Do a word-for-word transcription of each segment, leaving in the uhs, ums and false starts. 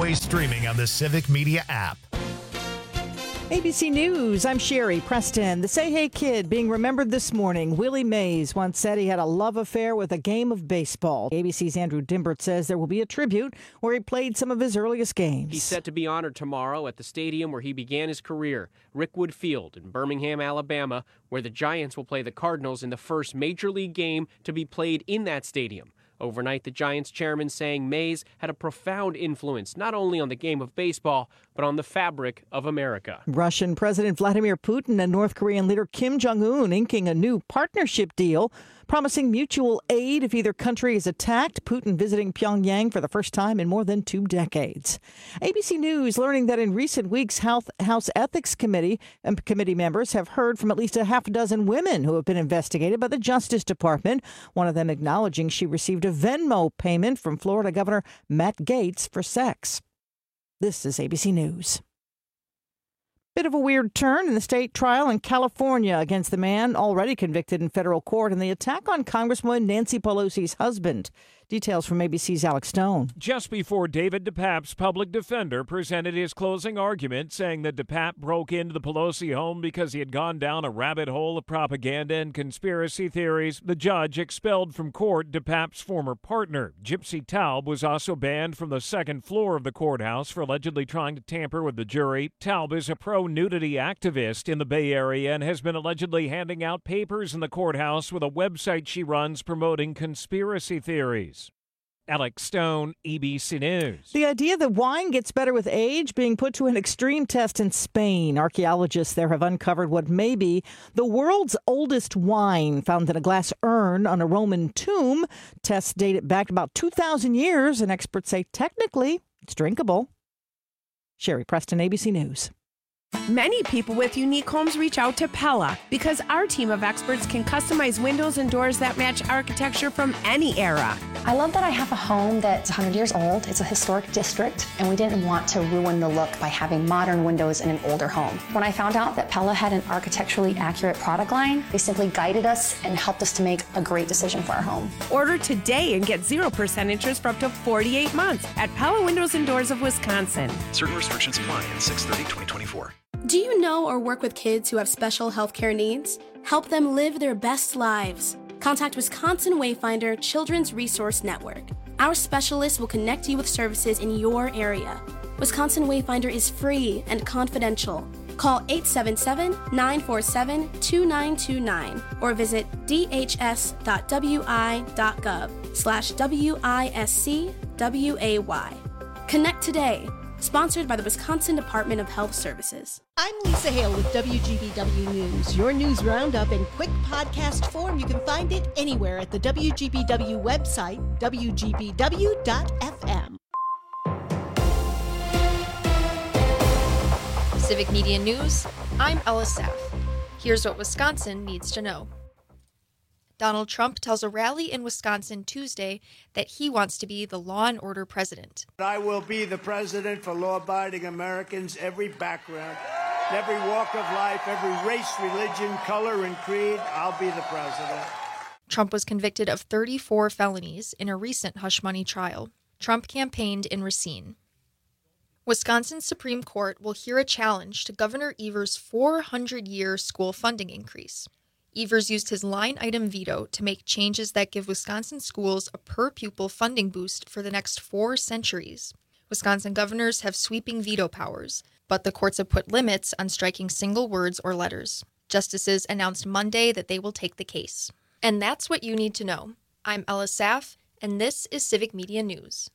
always streaming on the Civic Media app. A B C News, I'm Sherry Preston. The Say Hey Kid being remembered this morning. Willie Mays once said he had a love affair with a game of baseball. A B C's Andrew Dimbert says there will be a tribute where he played some of his earliest games. He's set to be honored tomorrow at the stadium where he began his career, Rickwood Field in Birmingham, Alabama, where the Giants will play the Cardinals in the first Major League game to be played in that stadium. Overnight, the Giants chairman saying Mays had a profound influence not only on the game of baseball, but on the fabric of America. Russian President Vladimir Putin and North Korean leader Kim Jong-un inking a new partnership deal, promising mutual aid if either country is attacked. Putin visiting Pyongyang for the first time in more than two decades. A B C News learning that in recent weeks, House Ethics Committee and committee members have heard from at least a half dozen women who have been investigated by the Justice Department, one of them acknowledging she received a Venmo payment from Florida Governor Matt Gaetz for sex. This is A B C News. Bit of a weird turn in the state trial in California against the man already convicted in federal court in the attack on Congresswoman Nancy Pelosi's husband. Details from A B C's Alex Stone. Just before David DePape's public defender presented his closing argument, saying that DePape broke into the Pelosi home because he had gone down a rabbit hole of propaganda and conspiracy theories, the judge expelled from court DePape's former partner. Gypsy Taub was also banned from the second floor of the courthouse for allegedly trying to tamper with the jury. Taub is a pro-nudity activist in the Bay Area and has been allegedly handing out papers in the courthouse with a website she runs promoting conspiracy theories. Alex Stone, A B C News. The idea that wine gets better with age being put to an extreme test in Spain. Archaeologists there have uncovered what may be the world's oldest wine found in a glass urn on a Roman tomb. Tests date it back about two thousand years, and experts say technically it's drinkable. Sherry Preston, A B C News. Many people with unique homes reach out to Pella because our team of experts can customize windows and doors that match architecture from any era. I love that I have a home that's one hundred years old. It's a historic district, and we didn't want to ruin the look by having modern windows in an older home. When I found out that Pella had an architecturally accurate product line, they simply guided us and helped us to make a great decision for our home. Order today and get zero percent interest for up to forty-eight months at Pella Windows and Doors of Wisconsin. Certain restrictions apply at six thirty twenty twenty-four. Do you know or work with kids who have special healthcare needs? Help them live their best lives. Contact Wisconsin Wayfinder Children's Resource Network. Our specialists will connect you with services in your area. Wisconsin Wayfinder is free and confidential. Call eight seven seven, nine four seven, two nine two nine or visit d h s dot w i dot gov slash W I S C W A Y. Connect today. Sponsored by the Wisconsin Department of Health Services. I'm Lisa Hale with W G B W News. Your news roundup in quick podcast form. You can find it anywhere at the W G B W website, w g b w dot f m. Civic Media News, I'm Ella Saff. Here's what Wisconsin needs to know. Donald Trump tells a rally in Wisconsin Tuesday that he wants to be the law and order president. I will be the president for law-abiding Americans, every background, every walk of life, every race, religion, color, and creed. I'll be the president. Trump was convicted of thirty-four felonies in a recent hush money trial. Trump campaigned in Racine. Wisconsin's Supreme Court will hear a challenge to Governor Evers' four hundred year school funding increase. Evers used his line-item veto to make changes that give Wisconsin schools a per-pupil funding boost for the next four centuries. Wisconsin governors have sweeping veto powers, but the courts have put limits on striking single words or letters. Justices announced Monday that they will take the case. And that's what you need to know. I'm Ella Saff, and this is Civic Media News.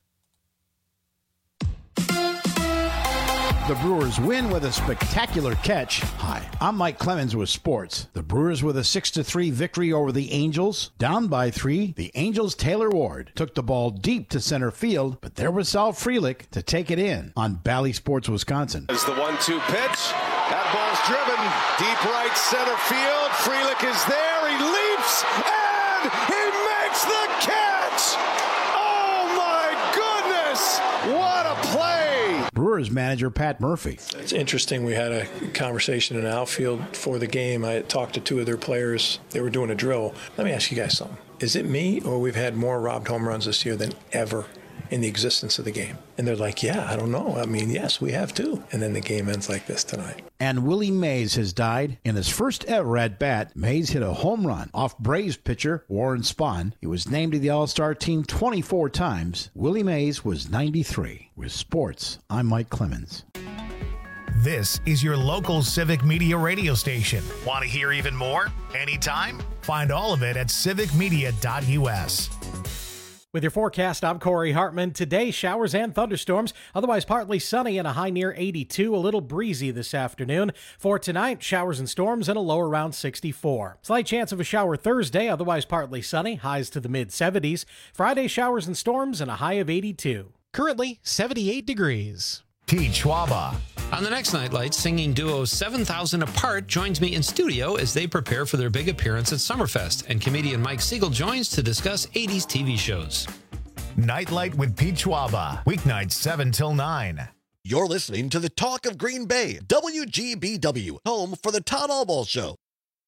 The Brewers win with a spectacular catch. Hi, I'm Mike Clemens with sports. The Brewers with a six to three victory over the Angels. Down by three, the Angels' Taylor Ward took the ball deep to center field, but there was Sal Frelick to take it in on Bally Sports Wisconsin. As the one two pitch, that ball's driven deep right center field. Frelick is there, he leaps, and he makes the catch! Oh my goodness! What a play! Brewers manager Pat Murphy. It's interesting. We had a conversation in the outfield for the game. I talked to two of their players. They were doing a drill. Let me ask you guys something. Is it me, or we've had more robbed home runs this year than ever in the existence of the game? And they're like, yeah, I don't know. I mean, yes, we have too. And then the game ends like this tonight. And Willie Mays has died. In his first ever at-bat, Mays hit a home run off Braves pitcher Warren Spahn. He was named to the All-Star team twenty-four times. Willie Mays was ninety-three. With sports, I'm Mike Clemens. This is your local Civic Media radio station. Want to hear even more? Anytime? Find all of it at civic media dot u s. With your forecast, I'm Corey Hartman. Today, showers and thunderstorms, otherwise partly sunny and a high near eighty-two, a little breezy this afternoon. For tonight, showers and storms and a low around sixty-four. Slight chance of a shower Thursday, otherwise partly sunny, highs to the mid-seventies. Friday, showers and storms and a high of eighty-two. Currently, seventy-eight degrees. Pete Schwaba. On the next Nightlight, singing duo seven thousand Apart joins me in studio as they prepare for their big appearance at Summerfest, and comedian Mike Siegel joins to discuss eighties T V shows. Nightlight with Pete Schwaba, weeknights seven till nine. You're listening to the Talk of Green Bay, W G B W, home for the Todd Allball Show.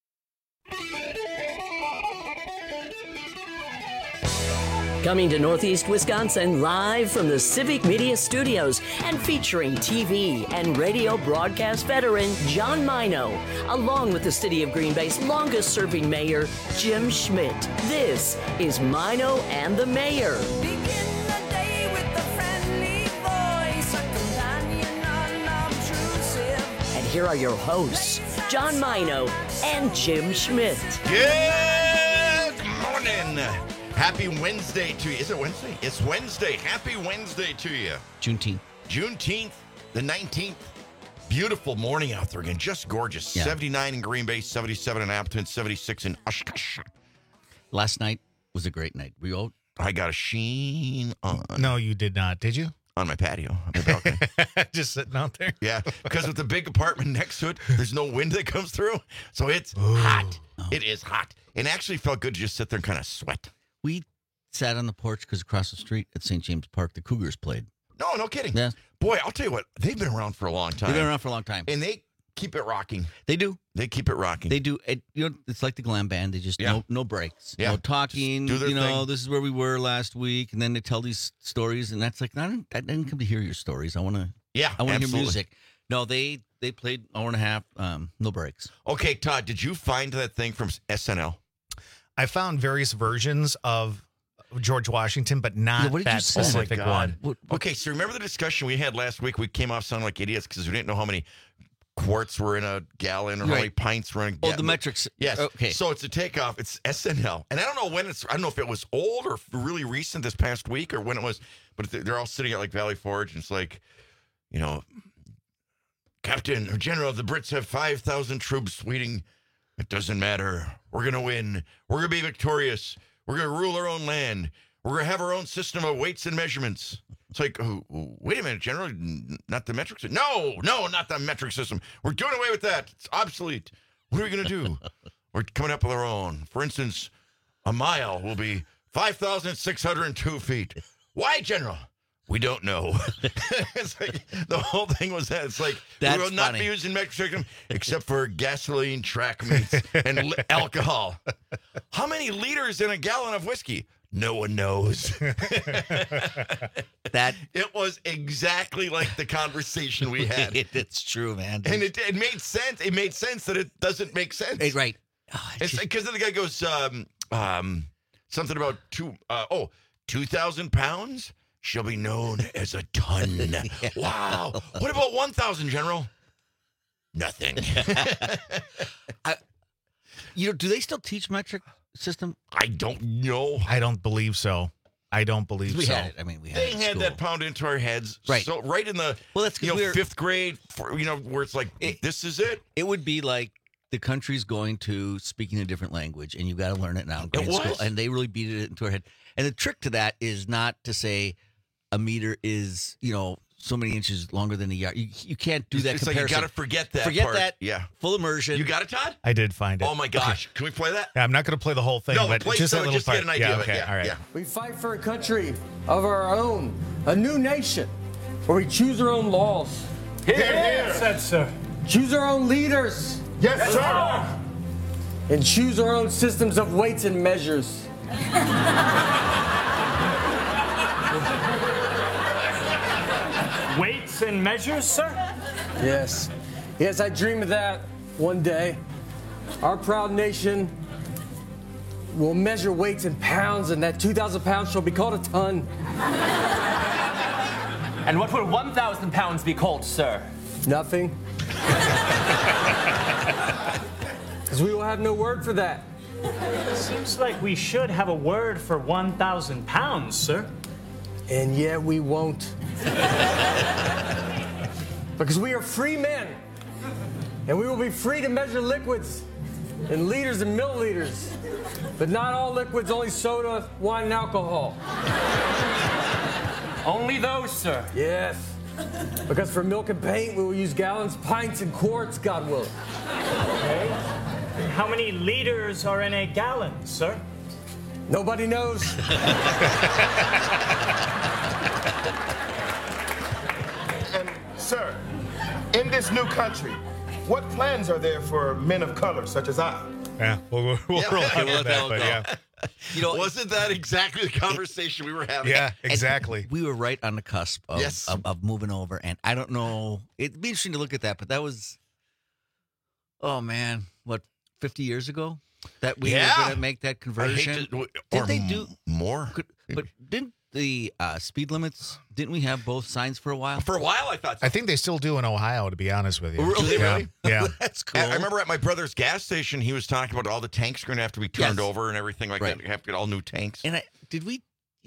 Coming to Northeast Wisconsin live from the Civic Media Studios and featuring T V and radio broadcast veteran John Mino, along with the City of Green Bay's longest-serving mayor, Jim Schmidt. This is Mino and the Mayor. Begin the day with a friendly voice, a companion unobtrusive. And here are your hosts, John Mino and Jim Schmidt. Good morning. Happy Wednesday to you. Is it Wednesday? It's Wednesday. Happy Wednesday to you. Juneteenth. Juneteenth, the nineteenth. Beautiful morning out there again. Just gorgeous. Yeah. seventy-nine in Green Bay, seventy-seven in Appleton, seventy-six in Oshkosh. Last night was a great night. We all. I got a sheen on. No, you did not. Did you? On my patio. On my balcony. Just sitting out there? Yeah, because with the big apartment next to it, there's no wind that comes through. So it's Ooh. hot. Oh. It is hot. It actually felt good to just sit there and kind of sweat. We sat on the porch because across the street at Saint James Park, the Cougars played. No, no kidding. Yeah. Boy, I'll tell you what, they've been around for a long time. They've been around for a long time. And they keep it rocking. They do. They keep it rocking. They do. It, you know, it's like the glam band. They just, yeah. no no breaks. Yeah. No talking, you know, thing. This is where we were last week. And then they tell these stories. And that's like, I didn't, I didn't come to hear your stories. I want to Yeah, I want to hear absolutely. music. No, they, they played an hour and a half, um, no breaks. Okay, Todd, did you find that thing from S N L? I found various versions of George Washington, but not yeah, what did that you say? specific oh one. What, what? Okay, so remember the discussion we had last week? We came off sounding like idiots because we didn't know how many quarts were in a gallon or right. how many pints were in a gallon. Oh, the metrics. Yes. Okay. So it's a takeoff. It's S N L. And I don't know when it's, I don't know if it was old or really recent this past week or when it was, but they're all sitting at like Valley Forge and it's like, you know, Captain or General, the Brits have five thousand troops waiting. It doesn't matter. We're going to win. We're going to be victorious. We're going to rule our own land. We're going to have our own system of weights and measurements. It's like, oh, wait a minute, General, not the metric system. No, no, not the metric system. We're doing away with that. It's obsolete. What are we going to do? We're coming up with our own. For instance, a mile will be five thousand six hundred two feet. Why, General? We don't know. It's like the whole thing was that. It's like, That's we will not funny. be using metric system except for gasoline, track meets, and li- alcohol. How many liters in a gallon of whiskey? No one knows. That it was exactly like the conversation we had. It's true, man. And it, it made sense. It made sense that it doesn't make sense. Hey, right. Oh, it's because then the guy goes, um, um, something about two, uh, oh, two thousand pounds shall be known as a ton. Yeah. Wow. What about one thousand, General? Nothing. I, you know, do they still teach metric system? I don't know. I don't believe so. I don't believe we so. Had it. I mean, we had they it in had school. that pound into our heads. Right. So right in the well, that's you know, we're, fifth grade, for, you know, where it's like, it, this is it. It would be like the country's going to speaking a different language, and you've got to learn it now in grade it was. school. And they really beat it into our head. And the trick to that is not to say a meter is, you know, so many inches longer than a yard. You, you can't do that it's comparison. Like you got to forget that Forget part. that. Yeah. Full immersion. You got it, Todd? I did find it. Oh, my gosh. Okay. Can we play that? Yeah, I'm not going to play the whole thing, no, but play just so that little just part. get an idea yeah, of okay, it. Yeah, all right. Yeah. We fight for a country of our own, a new nation, where we choose our own laws. Here, here, said sir. Choose our own leaders. Yes, yes sir. And choose our own systems of weights and measures. Weights and measures, sir? Yes. Yes, I dream of that one day. Our proud nation will measure weights in pounds, and that two thousand pounds shall be called a ton. And what will one thousand pounds be called, sir? Nothing. Because we will have no word for that. Seems like we should have a word for one thousand pounds, sir. And yet we won't. Because we are free men. And we will be free to measure liquids in liters and milliliters. But not all liquids, only soda, wine, and alcohol. Only those, sir? Yes. Because for milk and paint, we will use gallons, pints, and quarts, God willing. Okay. How many liters are in a gallon, sir? Nobody knows. And, sir, in this new country, what plans are there for men of color such as I? Yeah, we'll, we'll, we'll Yeah, roll okay, out we'll with let that, that but go. yeah. You know, Wasn't that exactly the conversation we were having? Yeah, And exactly. we were right on the cusp of, Yes. of, of moving over, and I don't know. It'd be interesting to look at that, but that was, oh man, what, fifty years ago that we Yeah. were going to make that conversion. I hate to, Did or they do more? Could, but didn't the uh, speed limits? Didn't we have both signs for a while? For a while, I thought. So. I think they still do in Ohio, to be honest with you. Really, Yeah. really? Yeah. That's cool. I I remember at my brother's gas station, he was talking about all the tanks are going to have to be turned Yes. over and everything like Right. that. You have to get all new tanks. And I, did we?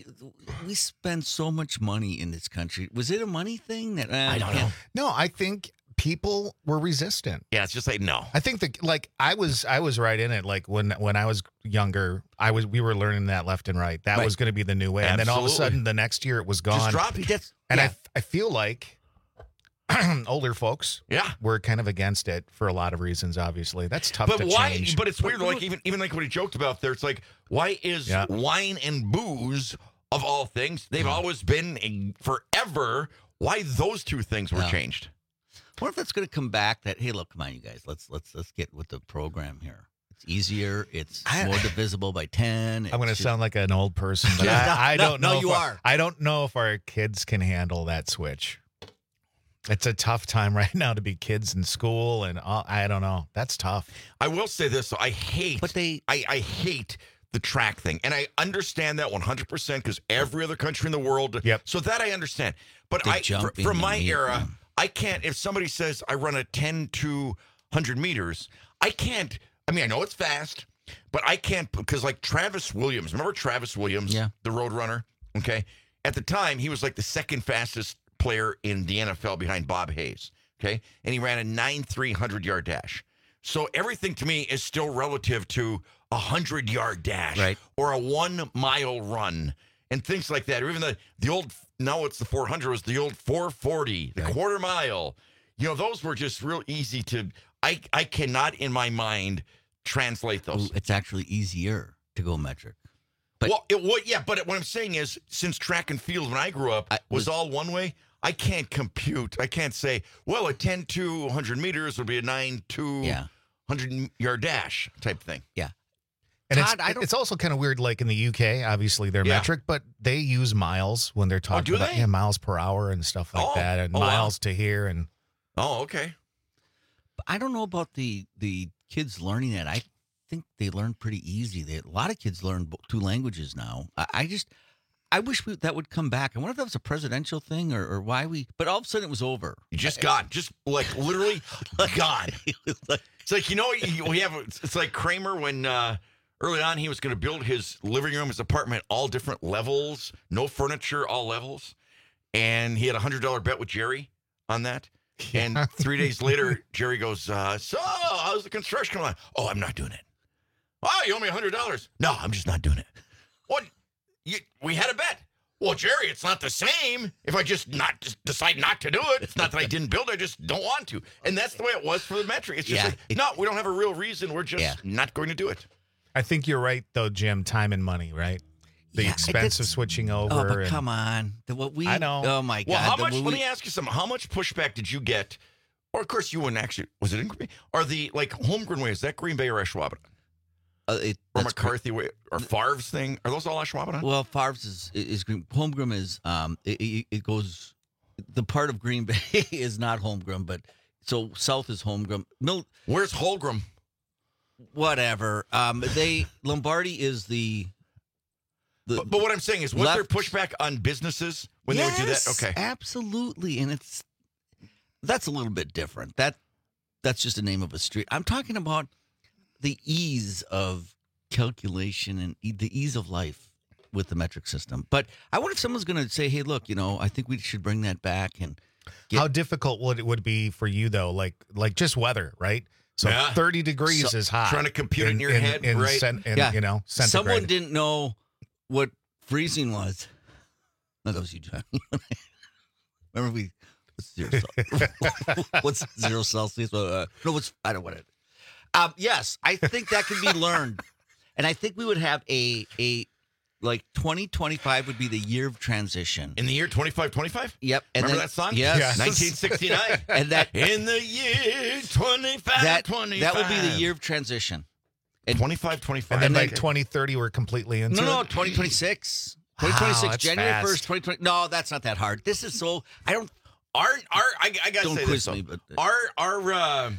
We spend so much money in this country. Was it a money thing? That uh, I don't know. No, I think people were resistant. Yeah, it's just like no. I think that like I was I was right in it. Like when when I was younger, I was we were learning that left and right. That Right. was going to be the new way. And then all of a Absolutely. sudden, the next year it was gone. Just drop it. That's, and yeah. I I feel like older folks Yeah. were kind of against it for a lot of reasons. Obviously, that's tough But to why? change. But it's weird. Like even even like what he joked about there. It's like why is Yeah. wine and booze of all things? They've Hmm. always been a, forever. Why those two things were Yeah. changed? What if that's going to come back? That hey, look, come on, you guys, let's let's let's get with the program here. It's easier. It's I- more divisible by ten. I'm going to It's sound like an old person, but Yeah, no, I, I no, don't no, know. if you our- are. I don't know if our kids can handle that switch. It's a tough time right now to be kids in school, and all, I don't know. That's tough. I will say this: though, I hate, But they- I, I hate the track thing, and I understand that one hundred percent because every other country in the world. Yep. So that I understand, but The I, fr- jumping from and my the- era, I can't. If somebody says I run a ten to one hundred meters, I can't. I mean, I know it's fast, but I can't because like Travis Williams. Remember Travis Williams, Yeah. the road runner. Okay, at the time he was like the second fastest player in the N F L behind Bob Hayes. Okay, and he ran a nine three hundred yard dash. So everything to me is still relative to a hundred yard dash, Right. or a one mile run, and things like that. Or even the the old now it's the four hundred was the old four forty, the Right. quarter mile. You know, those were just real easy to. I I cannot in my mind translate those. Ooh, it's actually easier to go metric. But well, it would, yeah, but what I'm saying is, since track and field when I grew up I- was was- all one way, I can't compute. I can't say, well, a ten to one hundred meters would be a nine to Yeah. one hundred yard dash type thing. yeah, And Todd, it's, I don't- it's also kind of weird, like in the U K, obviously they're Yeah. metric, but they use miles when they're talking do about they? yeah, miles per hour and stuff like Oh. that, and Oh, wow. miles to here. And Oh, okay. But I don't know about the the kids learning that. I think they learn pretty easy. They, a lot of kids learn bo- two languages now. I, I just, I wish we, that would come back. I wonder if that was a presidential thing or, or why we. But all of a sudden it was over. You just gone, just like literally gone. It's like, you know, you- we have, it's like Kramer when uh, early on he was going to build his living room, his apartment, all different levels, no furniture, all levels. And he had a one hundred dollar bet with Jerry on that. And three days later, Jerry goes, uh, so how's the construction going on? Oh, I'm not doing it. Oh, you owe me one hundred dollars. No, I'm just not doing it. What? You, we had a bet. Well, Jerry, it's not the same if I just not just decide not to do it. It's not that I didn't build it, I just don't want to. And that's the way it was for the metric. It's just Yeah, like, it- no, we don't have a real reason. We're just Yeah. not going to do it. I think you're right, though, Jim. Time and money, right? The Yeah, expense that's- of switching over. Oh, but and- come on. The, what we, I know. Oh, my Well, God. how the- much, what let we- me ask you something. How much pushback did you get? Or, of course, you wouldn't actually, was it in Green Bay? Or the, like, Holmgren way, is that Green Bay or Ashwaubenon? Uh, it, Or that's McCarthy way? Or Favre's thing? Are those all Ashwaubenon? Well, Favre's is is green. Holmgren is um it, it, it goes the part of Green Bay is not Holmgren, but so South is Holmgren. Mil- Where's Holmgren? Whatever. Um, they Lombardi is the. the but, but what I'm saying is, was left- there pushback on businesses when yes, they would do that? Okay, absolutely, and it's that's a little bit different. That that's just the name of a street. I'm talking about the ease of calculation and e- the ease of life with the metric system. But I wonder if someone's going to say, "Hey, look, you know, I think we should bring that back." And get- how difficult would it would be for you though? Like like just weather, right? So Yeah. thirty degrees So- is hot. trying to compute it in your head, right? cent- in, yeah, you know, centigrade. someone didn't know what freezing was. No, that was you, John. Remember we what's zero? Cel- what's zero Celsius? Uh, no, what's I don't want it. Um, yes, I think that can be learned, and I think we would have a a like twenty twenty-five would be the year of transition. In the year twenty-five twenty-five? Yep. And Remember then- that song? Yes. Yes. nineteen sixty-nine. And that In the year twenty-five that twenty-five. that would be the year of transition. And, twenty-five twenty-five. and then and by twenty thirty, we're completely into no, no, it. twenty twenty-six. Wow, twenty twenty-six, that's January fast. first, twenty twenty. No, that's not that hard. This is so. I don't. Our, our, I, I gotta Don't say quiz this, me, though. but- our, our, uh,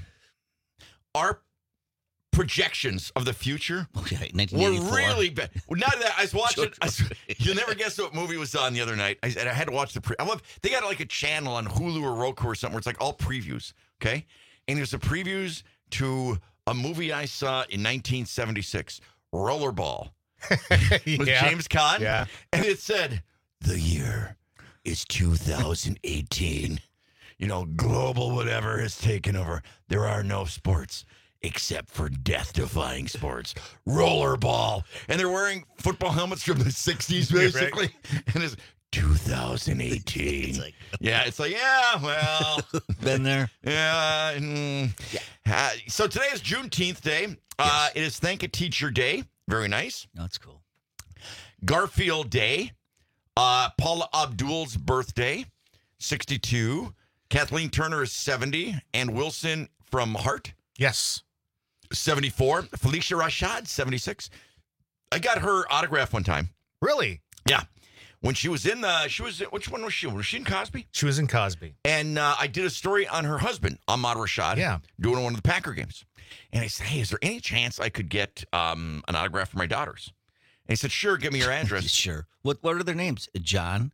our projections of the future Okay, nineteen were eighty-four. really bad. Well, not that I was watching. I was, you'll never guess what movie was on the other night. I, and I had to watch the. Pre- I love. They got like a channel on Hulu or Roku or something where it's like all previews. Okay, and it was the previews to a movie I saw in nineteen seventy-six, Rollerball, with Yeah. James Caan. Yeah. And it said, the year is two thousand eighteen. You know, global whatever has taken over. There are no sports except for death-defying sports. Rollerball. And they're wearing football helmets from the sixties, basically. And it's two thousand eighteen. It's like- yeah, it's like, yeah, well. Been there. Yeah. mm. Uh, so today is Juneteenth Day. Uh, It is Thank a Teacher Day. Very nice. That's cool. Garfield Day. Uh, Paula Abdul's birthday, sixty-two. Kathleen Turner is seventy. And Wilson from Heart, Yes. seventy-four. Felicia Rashad, seventy-six. I got her autograph one time. Really? Yeah. When she was in the, she was, which one was she? Was she in Cosby? She was in Cosby. And uh, I did a story on her husband, Ahmad Rashad, Yeah. doing one of the Packer games. And I said, hey, is there any chance I could get um, an autograph for my daughters? And he said, sure, give me your address. Sure. What What are their names? John.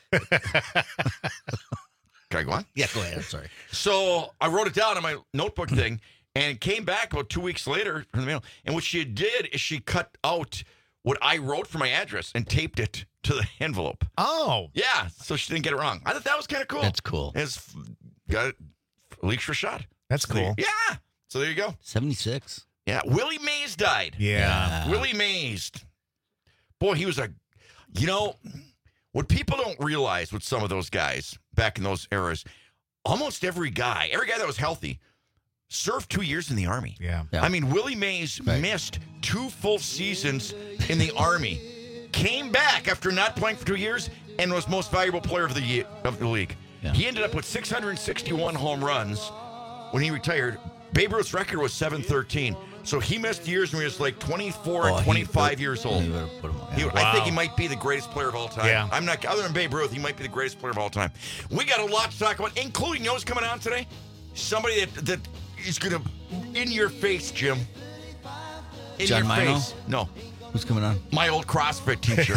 Can I go on? Yeah, go ahead. I'm sorry. So I wrote it down on my notebook thing and came back about two weeks later from the mail. And what she did is she cut out what I wrote for my address and taped it to the envelope. Oh. Yeah, so she didn't get it wrong. I thought that was kind of cool. That's cool. It's got it. Felix Rashad. That's So there- cool. yeah. So there you go. seventy-six. Yeah. Willie Mays died. Yeah. Willie Mays. Boy, he was a, you know, what people don't realize with some of those guys back in those eras, almost every guy, every guy that was healthy, served two years in the Army. Yeah. Yeah. I mean, Willie Mays missed two full seasons in the Army, came back after not playing for two years, and was most valuable player of the year, of the league. Yeah. He ended up with six hundred sixty-one home runs when he retired. Babe Ruth's record was seven thirteen. So he missed years when he was like twenty-four Oh, and he- twenty-five years old. He would have put him on. He- Yeah. I think he Wow. might be the greatest player of all time. Yeah. I'm not, other than Babe Ruth, he might be the greatest player of all time. We got a lot to talk about, including, you know who's coming on today? Somebody that, that is going to, in your face, Jim. In John your Mino? face. No. Who's coming on? My old CrossFit teacher.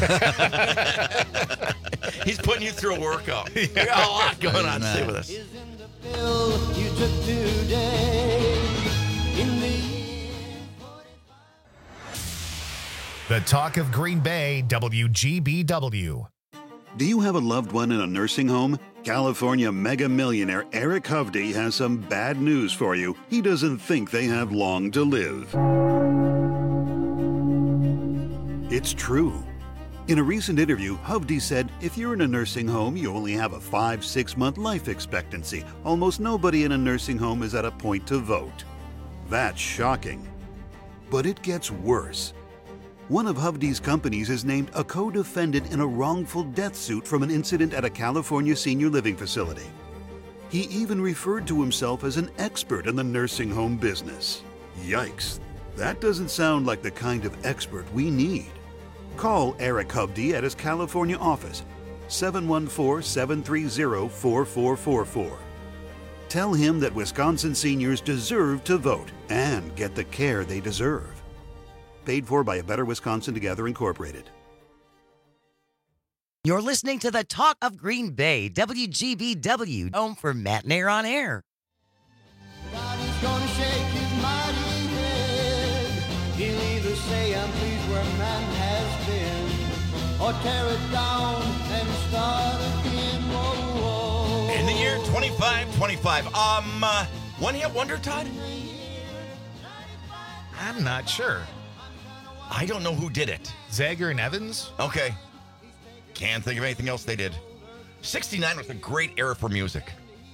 He's putting you through a workout. We got a lot going on. Stay with us. You took today in the The Talk of Green Bay, W G B W. Do you have a loved one in a nursing home? California mega millionaire Eric Hovde has some bad news for you. He doesn't think they have long to live. It's true. In a recent interview, Hovde said if you're in a nursing home, you only have a five, six month life expectancy. Almost nobody in a nursing home is at a point to vote. That's shocking. But it gets worse. One of Hovde's companies is named a co-defendant in a wrongful death suit from an incident at a California senior living facility. He even referred to himself as an expert in the nursing home business. Yikes, that doesn't sound like the kind of expert we need. Call Eric Hovde at his California office seven one four, seven three zero, four four four four. Tell him that Wisconsin seniors deserve to vote and get the care they deserve. Paid for by A Better Wisconsin Together, Incorporated. You're listening to the Talk of Green Bay, W G B W, home for Matt Nair on Air. He's gonna shake his mighty head. He'll either say I'm pleased where man has been, or tear it down and start again. Whoa, whoa. In the year twenty-five twenty-five, um, uh, one hit wonder, Todd? I'm not sure. I don't know who did it. Zager and Evans? Okay. Can't think of anything else they did. sixty-nine was a great era for music.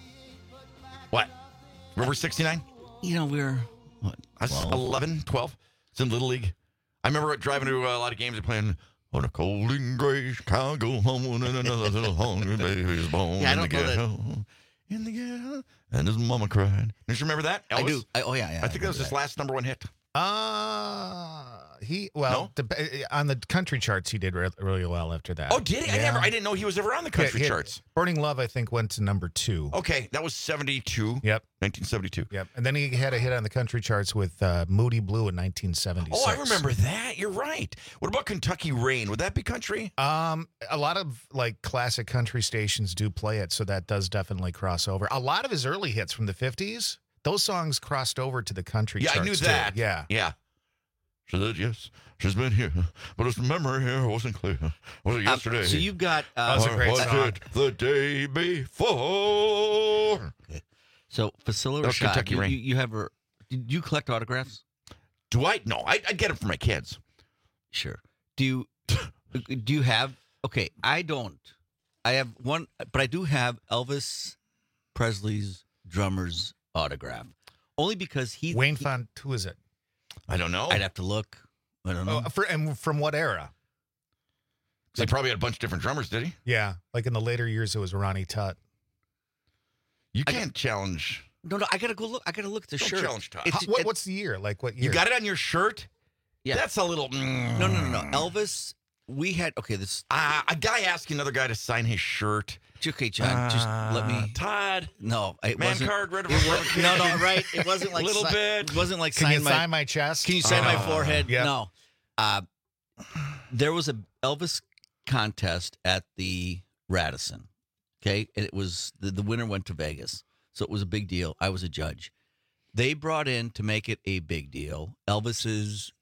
What? Remember sixty-nine? You know, we're, what, I was eleven, twelve. It's in Little League. I remember driving to a lot of games and playing on a cold and gray Chicago home and another little hungry baby's born. Yeah, I in don't the know that. ghetto, in the ghetto, and his mama cried. Don't you remember that? I Elvis? do. I, oh, yeah, yeah. I think that was his last number one hit. Uh, he, well, the, on the country charts, he did re- really well after that. Oh, did he? I Yeah. never. I didn't know he was ever on the country Yeah, he had- charts. Burning Love, I think, went to number two. Okay, that was seventy-two. Yep. nineteen seventy-two. Yep. And then he had a hit on the country charts with uh, Moody Blue in nineteen seventy-six. Oh, I remember that. You're right. What about Kentucky Rain? Would that be country? Um, a lot of like classic country stations do play it, so that does definitely cross over. A lot of his early hits from the fifties, those songs crossed over to the country Yeah, charts. I knew too. that. Yeah. Yeah. She said, yes, she's been here, but his memory here wasn't clear. Was it yesterday? So you've got... Uh, That was a great Or was song. it the day before? Okay. So, Facilla That was Rashad, Kentucky you, Rain. you, you have a... Did you collect autographs? Do I? No, I, I get them for my kids. Sure. Do you... do you have... Okay, I don't. I have one, but I do have Elvis Presley's drummer's autograph. Only because he... Wayne he, Font, who is it? I don't know. I'd have to look. I don't know. Oh, for, and from what era? He probably had a bunch of different drummers, did he? Yeah, like in the later years, it was Ronnie Tutt. You can't challenge. No, no, I gotta go look. I gotta look at the Don't shirt. challenge Todd. It's- How- what, it- what's the year? Like what year? You got it on your shirt? Yeah. That's a little. Mm. No, no, no, no. Elvis, we had. Okay, this. Uh, a guy asking another guy to sign his shirt. Okay, John, just let me. Todd. No, it Man wasn't. card, red it was, no, no, right. It wasn't like a little si- bit. It wasn't like Can sign you my. sign my chest? Can you sign my Uh, forehead? yep. No. Uh, there was a Elvis contest at the Radisson. Okay, and it was the, the winner went to Vegas, so it was a big deal. I was a judge. They brought in to make it a big deal Elvis's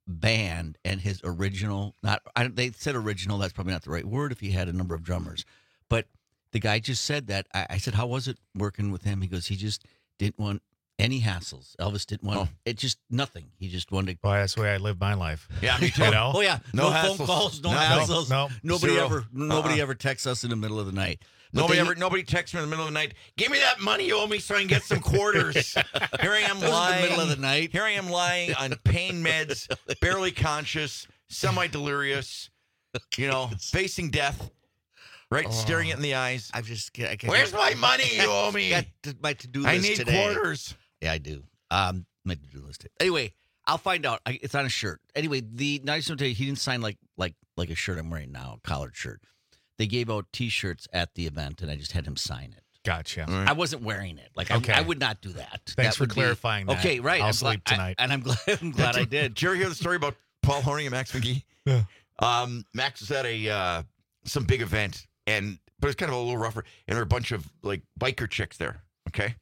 band and his original. Not I, they said original. That's probably not the right word if he had a number of drummers, but the guy just said that. I, I said, "How was it working with him?" He goes, "He just didn't want any hassles. Elvis didn't want Oh. it. Just nothing. He just wanted." Well, that's the way I live my life. Yeah, me too. You know? Oh yeah, No no, hassles. phone calls, no, No, hassles. no, nobody zero. ever, nobody Uh-uh. ever texts us in the middle of the night. But Nobody they- ever, nobody texts me in the middle of the night. Give me that money you owe me so I can get some quarters. Here I am That was in lying the middle of the night. Here I am lying on pain meds, barely conscious, semi-delirious. You know, facing death. Right, staring it in the eyes. I've just. I can't, Where's my money you owe me? Got to, my to-do list I need today. quarters. Yeah, I do. Um, my to-do list. Anyway, I'll find out. I, it's on a shirt. Anyway, the nice one today, he didn't sign like like like a shirt I'm wearing now, a collared shirt. They gave out T-shirts at the event, and I just had him sign it. Gotcha. Right. I wasn't wearing it. Like Okay. I, I would not do that. Thanks That for would be- clarifying that. Okay, right. I'll I'm sleep glad, tonight. I, and I'm glad. I'm glad I did. Did you ever hear the story about Paul Horning and Max McGee? Yeah. Um, Max was at a uh, some big event, and but it's kind of a little rougher, and there were a bunch of like biker chicks there. Okay,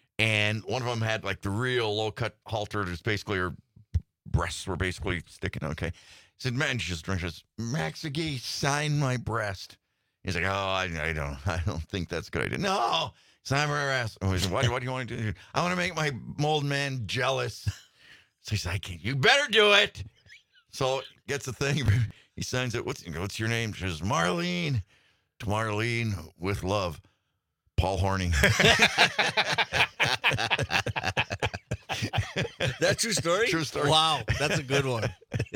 and one of them had like the real low cut halter, just basically her breasts were basically sticking. Okay, he said, "Man, she just says Max McGee sign my breast." He's like, "Oh, I, I don't, I don't think that's a good idea." No, sign my breast. Oh, he said, "What, what do you want to do?" I want to make my old man jealous. So he's like, "You better do it." So gets the thing. He signs it. What's what's your name? She says, Marlene. To Marlene with love, Paul Horning. That's true story? True story. Wow, that's a good one.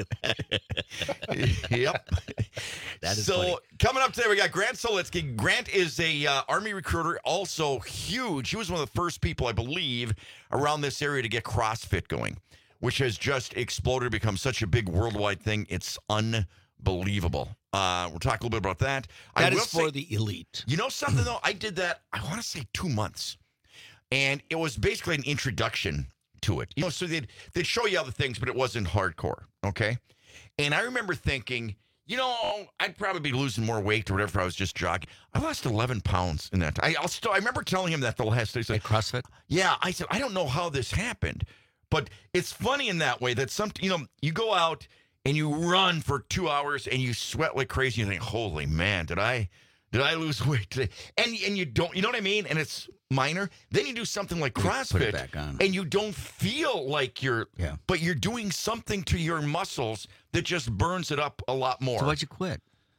Yep. That is so funny. coming up today, we got Grant Solitsky. Grant is a uh, Army recruiter, also huge. He was one of the first people, I believe, around this area to get CrossFit going, which has just exploded, become such a big worldwide thing. It's unbelievable. unbelievable. Uh, we'll talk a little bit about that. That I is will for say, the elite. You know something, though? I did that, I want to say two months. And it was basically an introduction to it. You know, so they'd, they'd show you other things, but it wasn't hardcore, okay? And I remember thinking, you know, I'd probably be losing more weight or whatever if I was just jogging. I lost eleven pounds in that. I, I'll still, I remember telling him that the last day. At CrossFit? Yeah. I said, I don't know how this happened. But it's funny in that way that some, you know, you go out and you run for two hours and you sweat like crazy. And you think, holy man, did I, did I lose weight today? And, and you don't, you know what I mean? And it's minor. Then you do something like CrossFit put it back on. and you don't feel like you're, yeah. but you're doing something to your muscles that just burns it up a lot more. So why'd you quit?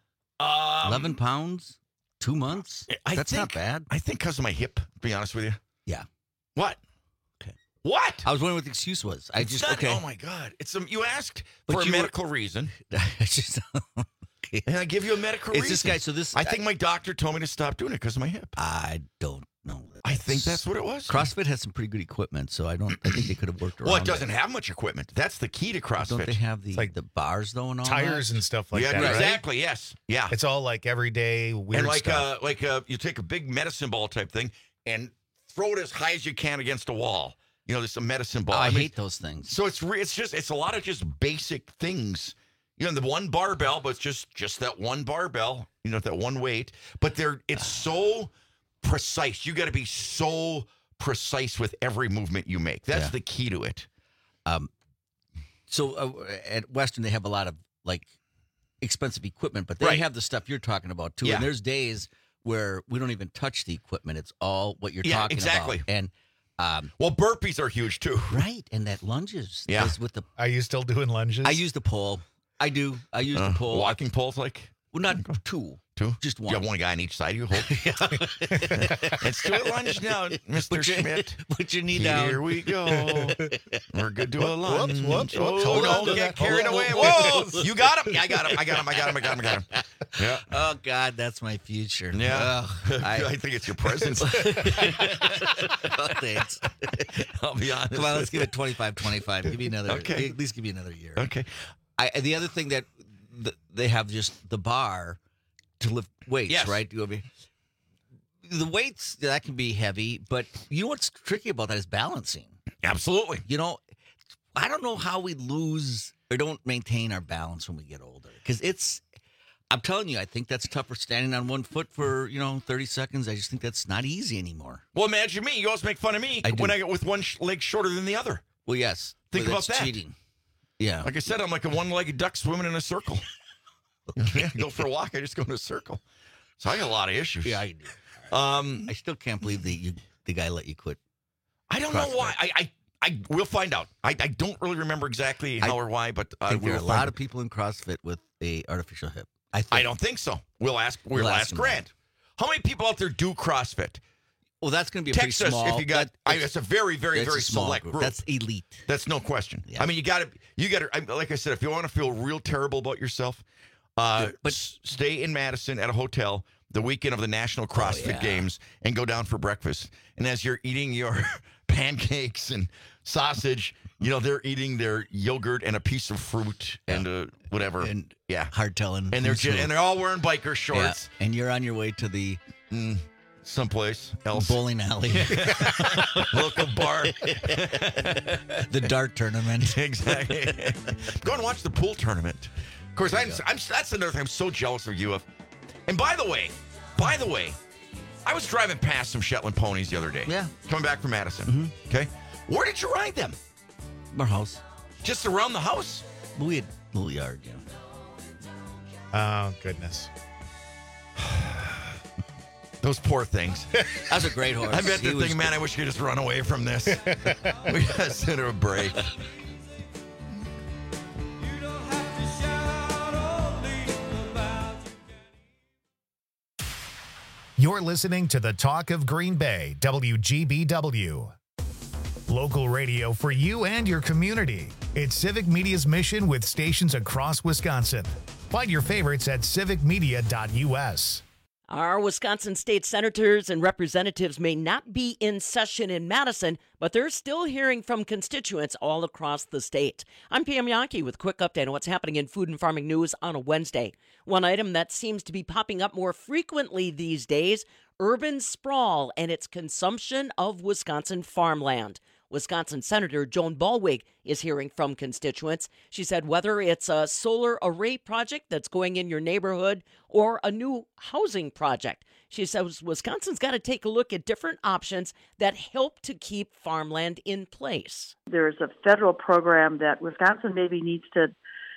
Um, eleven pounds? Two months? I That's think, not bad. I think because of my hip, to be honest with you. Yeah. What? Okay. What? I was wondering what the excuse was. I It's just, not- okay. Oh, my God. It's a, You asked But for a you were- medical reason. I just, okay. And I give you a medical It's reason. this guy, so this- I think my doctor told me to stop doing it because of my hip. I don't know. I think that's what it was. CrossFit has some pretty good equipment, so I don't. I think they could have worked around. Well, it doesn't have much equipment. That's the key to CrossFit. Don't they have the like the bars though and all Tires that? and stuff like yeah, that, right? exactly. Yes. Yeah. It's all like everyday weird and like stuff. uh, like uh, you take a big medicine ball type thing and throw it as high as you can against a wall. You know, there's a medicine ball. Oh, I mean, hate those things. So it's re- it's just it's a lot of just basic things. You know, the one barbell, but it's just just that one barbell. You know, that one weight. But they're it's so precise. You got to be so precise with every movement you make. That's Yeah. the key to it. Um, so uh, at Western they have a lot of like expensive equipment, but they Right. have the stuff you're talking about too. Yeah. And there's days where we don't even touch the equipment; it's all what you're Yeah, talking exactly. about. And um, well, burpees are huge too. Right, and that lunges. Yeah. is with the. Are you still doing lunges? I use the pole. I do. I use Uh, the pole. Walking poles, like Well, not two. two, Just You one. have one guy on each side. You hold. Let's do a lunge now, Mister Put your- Schmidt. Put your knee down. Here we go. We're good to a Whoops, lunge. whoops, whoops. Oh, Hold on don't to get that. Hold carried on. away. Whoa. Whoa, you got him. Yeah, I got him. I got him. I got him. I got him. I got him. Yeah. Oh God, that's my future. Yeah. Ugh, I, I, think it's your presence. oh, thanks. I'll be honest. Come on, let's with give you. it twenty-five twenty-five. Give me another. Okay. At least give me another year. Okay. I, the other thing that th- they have just the bar to lift weights, Yes. right? You know what I mean? The weights that can be heavy, but you know what's tricky about that is balancing. Absolutely. You know, I don't know how we lose or don't maintain our balance when we get older because it's. I'm telling you, I think that's tougher standing on one foot for you know thirty seconds. I just think that's not easy anymore. Well, imagine me. You always make fun of me I do. when I get with one sh- leg shorter than the other. Well, yes. Think but about that's that. cheating. Yeah. Like I said, I'm like a one-legged duck swimming in a circle. Yeah, go for a walk. I just go in a circle. So I got a lot of issues. Yeah, I do. Um, I still can't believe that you the guy let you quit. I don't know CrossFit. why. I, I, I will find out. I, I don't really remember exactly how I or why, but I I think will there are a find lot out. of people in CrossFit with a artificial hip. I think. I don't think so. We'll ask. We'll, We'll ask ask him Grant. How many people out there do CrossFit? Well, that's going to be a Text pretty us small. if you got. that- I, it's a very, very, that's very a small select group. group. That's elite. That's no question. Yeah. I mean, you got to. You got to. Like I said, if you want to feel real terrible about yourself, uh, but- s- stay in Madison at a hotel the weekend of the National CrossFit yeah. Games and go down for breakfast. And as you're eating your pancakes and sausage, you know they're eating their yogurt and a piece of fruit and uh, whatever. And yeah, hard telling. and they're who's ju- who. and they're all wearing biker Yeah, shorts. and you're on your way to the Mm, someplace else. bowling alley, Local bar. the dart tournament. Exactly. Go and watch the pool tournament. Of course, I'm, I'm. That's another thing. I'm so jealous of you. Of. And by the way, by the way, I was driving past some Shetland ponies the other day. Yeah. Coming back from Madison. Okay. Where did you ride them? Our house. Just around the house? We had a little yard, yeah. Oh, goodness. Those poor things. That was a great horse. I bet He the was thing, man, I wish you could just run away from this. We gotta send her a break. You're listening to the Talk of Green Bay, W G B W. Local radio for you and your community. It's Civic Media's mission with stations across Wisconsin. Find your favorites at civic media dot U S. Our Wisconsin state senators and representatives may not be in session in Madison, but they're still hearing from constituents all across the state. I'm Pam Yankee with a quick update on what's happening in food and farming news on a Wednesday. One item that seems to be popping up more frequently these days, urban sprawl and its consumption of Wisconsin farmland. Wisconsin Senator Joan Ballweg is hearing from constituents. She said whether it's a solar array project that's going in your neighborhood or a new housing project, she says Wisconsin's got to take a look at different options that help to keep farmland in place. There's a federal program that Wisconsin maybe needs to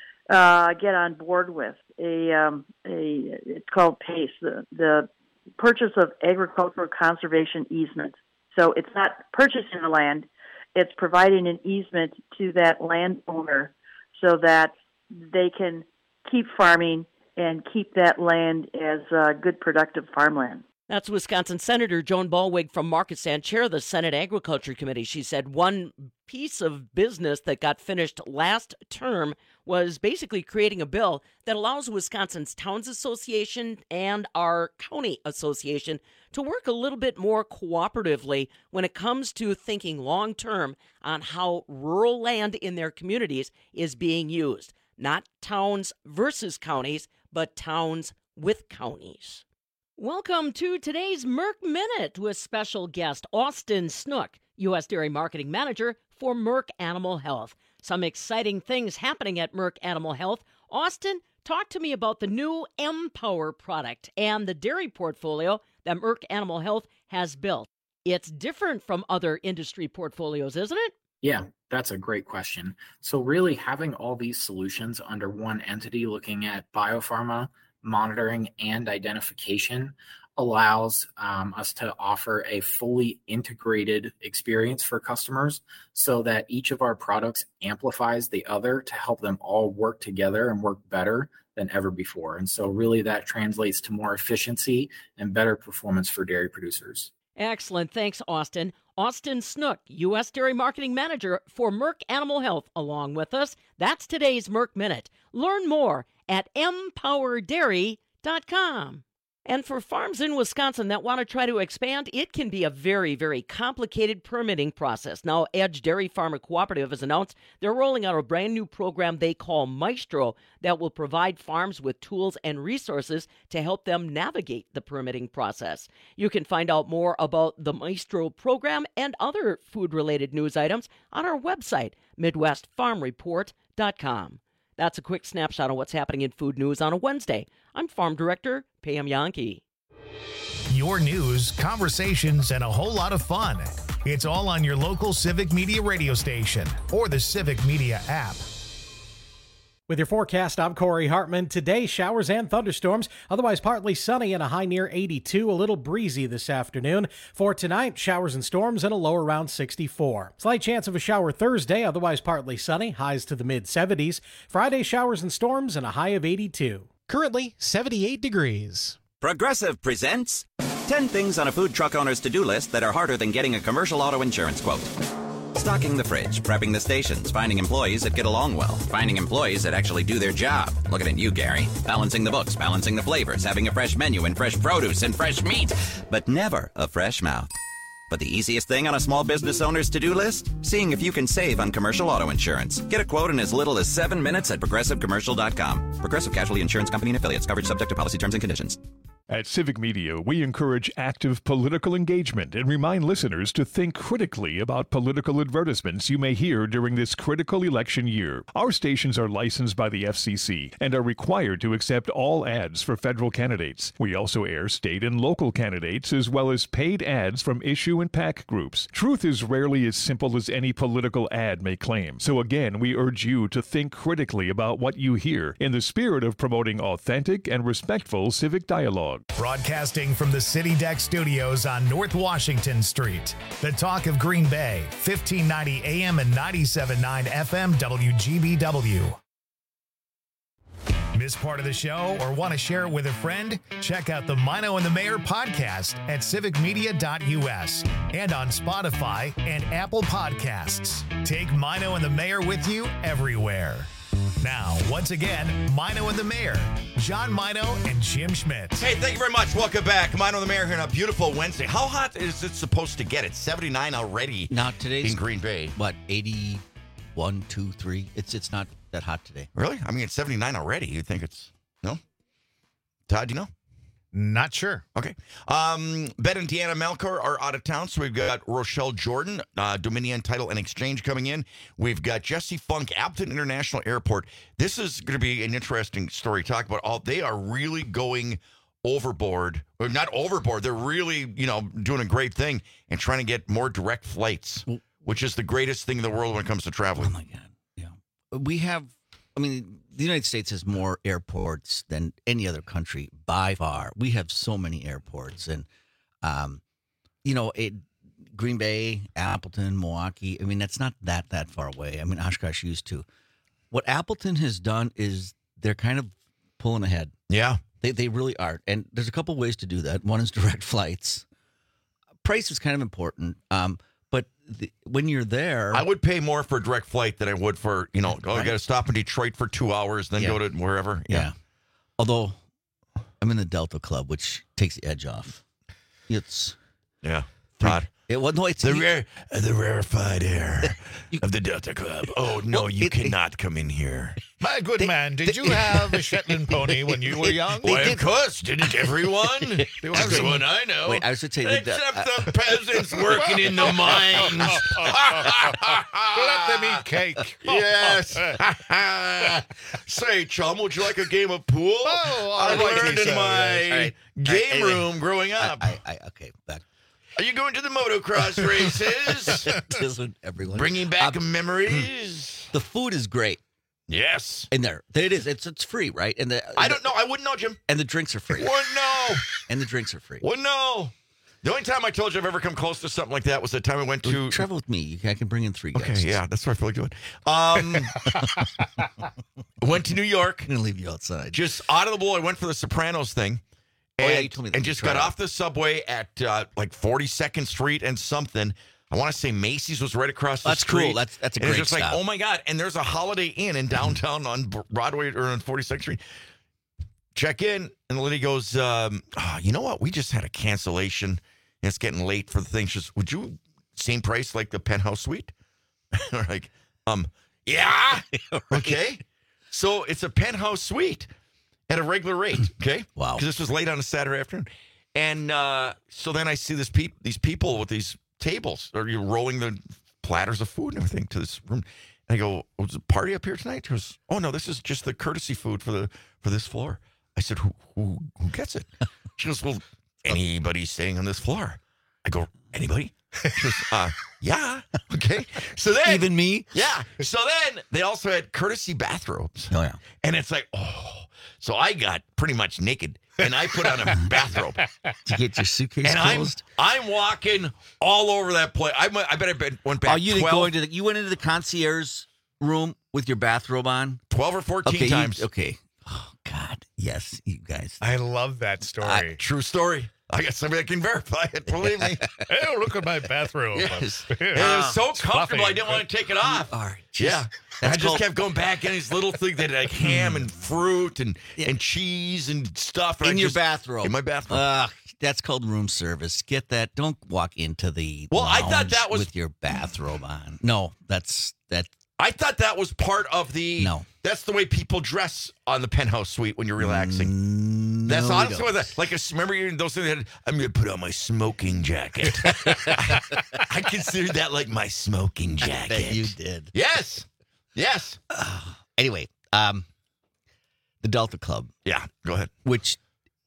uh, get on board with. A, um, a it's called PACE, the, the Purchase of Agricultural Conservation Easement. So it's not purchasing the land. It's providing an easement to that landowner so that they can keep farming and keep that land as uh, good, productive farmland. That's Wisconsin Senator Joan Ballweg from Market Stand, chair of the Senate Agriculture Committee. She said one piece of business that got finished last term was basically creating a bill that allows Wisconsin's Towns Association and our county association to work a little bit more cooperatively when it comes to thinking long-term on how rural land in their communities is being used. Not towns versus counties, but towns with counties. Welcome to today's Merck Minute with special guest Austin Snook, U S Dairy Marketing Manager for Merck Animal Health. Some exciting things happening at Merck Animal Health. Austin, talk to me about the new M-Power product and the dairy portfolio that Merck Animal Health has built. It's different from other industry portfolios, isn't it? Yeah, that's a great question. So really having all these solutions under one entity looking at biopharma, monitoring, and identification allows um, us to offer a fully integrated experience for customers so that each of our products amplifies the other to help them all work together and work better than ever before. And so really that translates to more efficiency and better performance for dairy producers. Excellent. Thanks, Austin. Austin Snook, U S Dairy Marketing Manager for Merck Animal Health, along with us. That's today's Merck Minute. Learn more at m power dairy dot com. And for farms in Wisconsin that want to try to expand, it can be a very, very complicated permitting process. Now, Edge Dairy Farmer Cooperative has announced they're rolling out a brand new program they call Maestro that will provide farms with tools and resources to help them navigate the permitting process. You can find out more about the Maestro program and other food-related news items on our website, midwest farm report dot com. That's a quick snapshot of what's happening in food news on a Wednesday. I'm Farm Director Pam Yankee. Your news, conversations, and a whole lot of fun. It's all on your local Civic Media radio station or the Civic Media app. With your forecast, I'm Corey Hartman. Today, showers and thunderstorms, otherwise partly sunny and a high near eighty-two, a little breezy this afternoon. For tonight, showers and storms and a low around sixty-four. Slight chance of a shower Thursday, otherwise partly sunny, highs to the mid seventies. Friday, showers and storms and a high of eighty-two. Currently, seventy-eight degrees. Progressive presents ten things on a food truck owner's to-do list that are harder than getting a commercial auto insurance quote. Stocking the fridge, prepping the stations, finding employees that get along well, finding employees that actually do their job. Looking at you, Gary. Balancing the books, balancing the flavors, having a fresh menu and fresh produce and fresh meat, but never a fresh mouth. But the easiest thing on a small business owner's to-do list? Seeing if you can save on commercial auto insurance. Get a quote in as little as seven minutes at progressive commercial dot com. Progressive Casualty Insurance Company and Affiliates. Coverage subject to policy terms and conditions. At Civic Media, we encourage active political engagement and remind listeners to think critically about political advertisements you may hear during this critical election year. Our stations are licensed by the F C C and are required to accept all ads for federal candidates. We also air state and local candidates as well as paid ads from issue and PAC groups. Truth is rarely as simple as any political ad may claim. So again, we urge you to think critically about what you hear in the spirit of promoting authentic and respectful civic dialogue. Broadcasting from the City Deck Studios on North Washington Street. The Talk of Green Bay, fifteen ninety A M and ninety-seven point nine F M W G B W. Miss part of the show or want to share it with a friend? Check out the Mino and the Mayor podcast at civic media dot U S and on Spotify and Apple Podcasts. Take Mino and the Mayor with you everywhere. Now, once again, Mino and the Mayor, John Mino and Jim Schmidt. Hey, thank you very much. Welcome back. Mino and the Mayor here on a beautiful Wednesday. How hot is it supposed to get? It's seventy-nine already. Not today's in Green Bay. What, eighty-one, two, three? It's it's not that hot today. Really? I mean, it's seventy-nine already. You think it's no? Todd, do you know? Not sure. Okay. Um, Ben and Deanna Melkor are out of town, so we've got Rochelle Jordan, uh, Dominion Title and Exchange coming in. We've got Jesse Funk, Appleton International Airport. This is going to be an interesting story. Talk about all they are really going overboard, or not overboard. They're really, you know, doing a great thing and trying to get more direct flights, which is the greatest thing in the world when it comes to traveling. Oh my God! Yeah, we have. I mean, the United States has more airports than any other country by far. We have so many airports, and um, you know, it, Green Bay, Appleton, Milwaukee. I mean, that's not that that far away. I mean, Oshkosh used to. What Appleton has done is they're kind of pulling ahead. Yeah, they they really are, and there's a couple ways to do that. One is direct flights. Price is kind of important. Um, But the, when you're there, I would pay more for a direct flight than I would for, you know, oh, I got to stop in Detroit for two hours, then Yeah. go to wherever. Yeah. Yeah. Although I'm in the Delta Club, which takes the edge off. It's Yeah. Todd. It, well, no, it's The you- rare, the rarefied air of the Delta Club. Oh, no, Well, you it- cannot come in here. My good man, did you have a Shetland pony when you were young? Why, of course. Didn't everyone? Everyone I know. Wait, I was going to tell you that. Except the peasants working in the mines. Let them eat cake. Yes. Say, chum, would you like a game of pool? Oh, I all right, learned in so, my yes. All right. game All right, anyway. room growing up. I, I, okay, back. Are you going to the motocross races? Isn't everyone Bringing back Um, memories? The food is great. Yes. And there, there it is. It's it's free, right? And the I don't know. I wouldn't know, Jim. and the drinks are free. Wouldn't know. And the drinks are free. Wouldn't know. The only time I told you I've ever come close to something like that was the time I went to. Travel with me. I can bring in three Okay, guests. yeah, that's what I feel like doing. Um, went to New York. I'm gonna leave you outside. Just out of the blue, I went for the Sopranos thing. Oh, And, yeah, you told me that. and You just got tried. off the subway at uh, like forty-second Street and something. I want to say Macy's was right across the That's street. cool. That's- that's a and great it's just stop. like, oh my God. And there's a Holiday Inn in downtown on Broadway or on forty-second Street. Check in, and the lady goes, um, oh, you know what? We just had a cancellation, and it's getting late for the thing. She goes, would you, same price like the penthouse suite? We're like, um, yeah. Okay. So it's a penthouse suite at a regular rate, okay? Wow. Because this was late on a Saturday afternoon. And uh, so then I see this peop- these people with these tables, or you rolling the platters of food and everything to this room. And I go, oh, is a party up here tonight? She goes, oh, no, this is just the courtesy food for the for this floor. I said, who who, who gets it? She goes, well, anybody staying on this floor. I go, anybody? She goes, uh, yeah. Okay. So then. Even me? Yeah. So then they also had courtesy bathrobes. Oh yeah. And it's like, oh. So I got pretty much naked, and I put on a bathrobe. To get your suitcase And I'm closed. I'm walking all over that place. I, went- I bet I bet- went back Oh, you didn't twelve, go into the. You went into the concierge room with your bathrobe on. twelve or fourteen Okay. you- times. okay. Oh God. Yes, you guys. I love that story. True story. I got somebody that can verify it. Believe me. Hey, look at my bathrobe. Yes. And it was so It's comfortable, I fluffy. didn't want to take it off. All right. Yeah. And I That's just called- kept going back in these little things that had like ham and fruit and, and cheese and stuff. And in I your just- bathrobe. In my bathrobe. Uh, that's called room service. Get that. Don't walk into the. Well, I thought lounge that was- with your bathrobe on. No, that's that. I thought that was part of the. No. That's the way people dress on the penthouse suite when you're relaxing. Mm, That's no, we honestly don't. what that. Like, a, remember you those things that had, I'm going to put on my smoking jacket. I, I considered that like my smoking I jacket. bet you did. Yes. Yes. Anyway, um, the Delta Club, Yeah. Go ahead. which,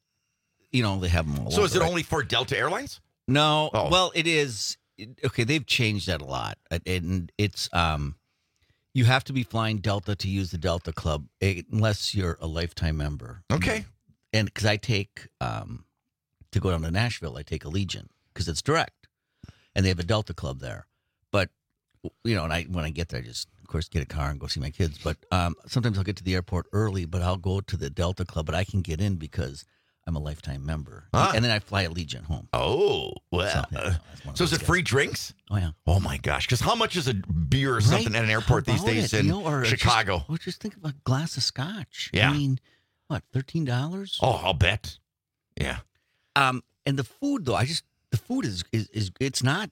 you know, they have them all. So is it over, right? only for Delta Airlines? No. Oh. Well, it is. Okay, they've changed that a lot, and it's um, you have to be flying Delta to use the Delta Club eh, unless you're a lifetime member. Okay. And because I take um, to go down to Nashville, I take Allegiant because it's direct, and they have a Delta Club there. But you know, and I when I get there, I just of course get a car and go see my kids. But um, sometimes I'll get to the airport early, but I'll go to the Delta Club, but I can get in because I'm a lifetime member. Ah. And then I fly Allegiant home. Oh, well. So, yeah, uh, so is it free drinks? Oh, yeah. Oh, my gosh. Because how much is a beer or something Right? at an airport How these about days it, in you know, or Chicago? Just, or just think of a glass of scotch. Yeah. I mean, what, thirteen dollars? Oh, I'll bet. Yeah. Um, and the food, though, I just, the food is, is, is it's not,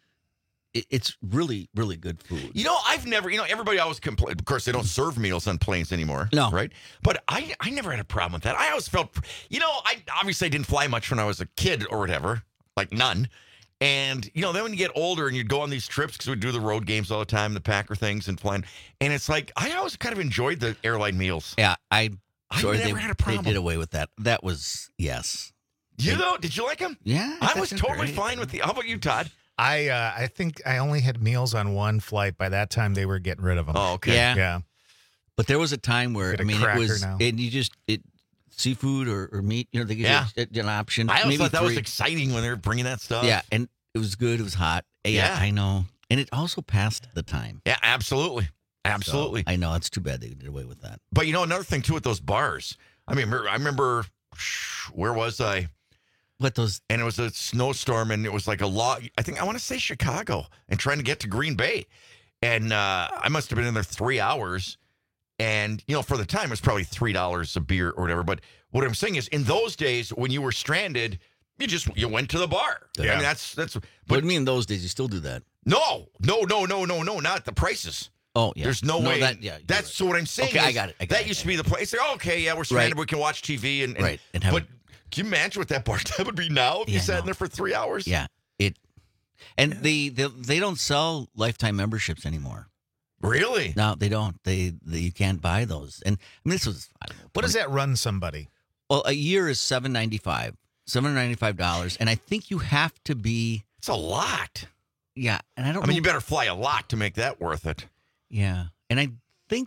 it, it's really, really good food. You know, I've never, you know, everybody always complains. Of course, they don't serve meals on planes anymore. No. Right? But I, I never had a problem with that. I always felt, you know, I obviously I didn't fly much when I was a kid or whatever, like none. And, you know, then when you get older and you'd go on these trips, because we do the road games all the time, the Packer things and flying. And it's like, I always kind of enjoyed the airline meals. Yeah, I, I sorry, never they, had a problem. They did away with that. That was, yes. You know, did you like them? Yeah. I was that's totally great. fine with the, how about you, Todd? I uh, I think I only had meals on one flight. By that time, they were getting rid of them. Oh, okay. Yeah. Yeah. But there was a time where, Get a I mean, it cracker was, now. and you just, it, seafood or, or meat, you know, they give Yeah. you a- an option. I always maybe thought that was three. exciting when they were bringing that stuff. Yeah, and it was good. It was hot. Yeah, Yeah. I know. And it also passed the time. Yeah, absolutely. Absolutely. So, I know. It's too bad they did away with that. But you know, another thing too with those bars. I mean, I remember where was I? What those? And it was a snowstorm, and it was like a lot. I think I want to say Chicago, and trying to get to Green Bay, and uh, I must have been in there three hours. And you know, for the time, it was probably three dollars a beer or whatever. But what I'm saying is, in those days when you were stranded, you just you went to the bar. Yeah. I mean, that's that's. But But what do you mean in those days? You still do that? no, no, no, no, no, no, not the prices. Oh, yeah. There's no, No, way. that- yeah, you're that's right. so what I'm saying. Okay, I is got it, I got that it, used I to be the place. Like, oh, okay, yeah, we're stranded. We can watch T V and, and Right, and have but can you imagine what that bar tab would be now if you Yeah, sat in no. there for three hours? Yeah. It. And they, they they don't sell lifetime memberships anymore. Really? No, they don't. They, they you can't buy those. And I mean, this was. I don't know, What does that run somebody? Well, a year is seven ninety five, seven ninety five dollars, and I think you have to be. It's a lot. Yeah, and I don't. I mean, know, you better fly a lot to make that worth it. Yeah, and I think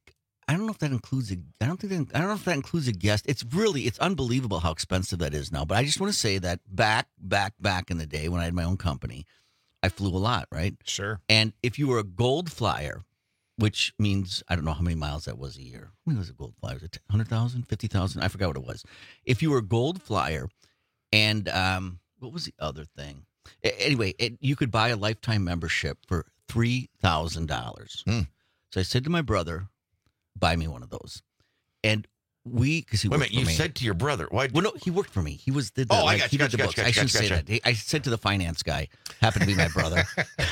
I don't know if that includes a. I don't think that, I don't know if that includes a guest. It's really it's unbelievable how expensive that is now. But I just want to say that back back back in the day when I had my own company, I flew a lot, right? Sure. And if you were a gold flyer, which means I don't know how many miles that was a year. How many was a gold flyer? Was it one hundred thousand, fifty thousand? I forgot what it was. If you were a gold flyer, and um, what was the other thing? A- Anyway, it, you could buy a lifetime membership for three thousand dollars. Hmm. So I said to my brother, buy me one of those. And we, because he Wait a worked minute, you for me. said to your brother, why? Well, no, he worked for me. He was the, the Oh, I like, got he you, did got the you, books. got you, I shouldn't got you, say got that. I said to the finance guy, happened to be my brother.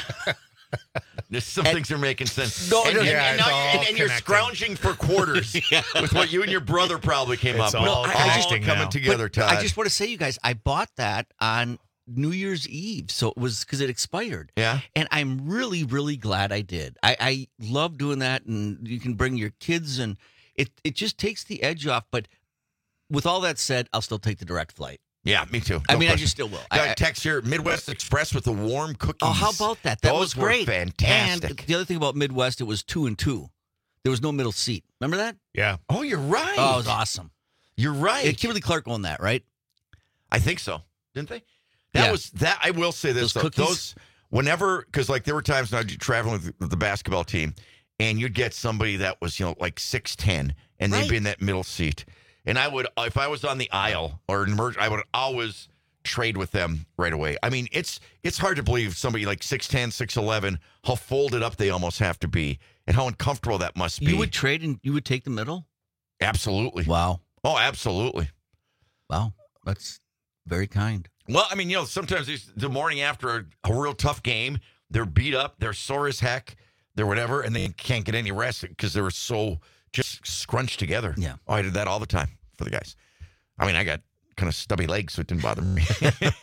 There's some And- things are making sense. No, and, no, and- yeah, and it's now all you're, and, and you're connecting. scrounging for quarters with what you and your brother probably came It's up with. all all connecting coming now. together, But Todd. I just want to say, you guys, I bought that on New Year's Eve, so it was because it expired. Yeah. And I'm really, really glad I did. I, I love doing that, and you can bring your kids, and it it just takes the edge off. But with all that said, I'll still take the direct flight. Yeah, me too. I No mean, I question. just still will. Got I- a text here, Midwest Express with the warm cookies. Oh, how about that? That Those was were great. fantastic. And the other thing about Midwest, it was two and two. There was no middle seat. Remember that? Yeah. Oh, you're right. Oh, it was awesome. You're right. Yeah, Kimberly Clark owned that, right? I think so. Didn't they? That Yeah. was that. I will say this Those though. cookies? Those whenever because like there were times when I'd be traveling with, with the basketball team, and you'd get somebody that was you know like six ten, and they'd be Right. in that middle seat, and I would if I was on the aisle or an emerg- I would always trade with them right away. I mean, it's it's hard to believe somebody like six ten, six eleven, how folded up they almost have to be, and how uncomfortable that must be. You would trade and you would take the middle? Absolutely. Wow. Oh, absolutely. Wow. That's very kind. Well, I mean, you know, sometimes it's the morning after a, a real tough game, they're beat up, they're sore as heck, they're whatever, and they can't get any rest because they were so just scrunched together. Yeah. Oh, I did that all the time for the guys. I mean, I got kind of stubby legs, so it didn't bother me.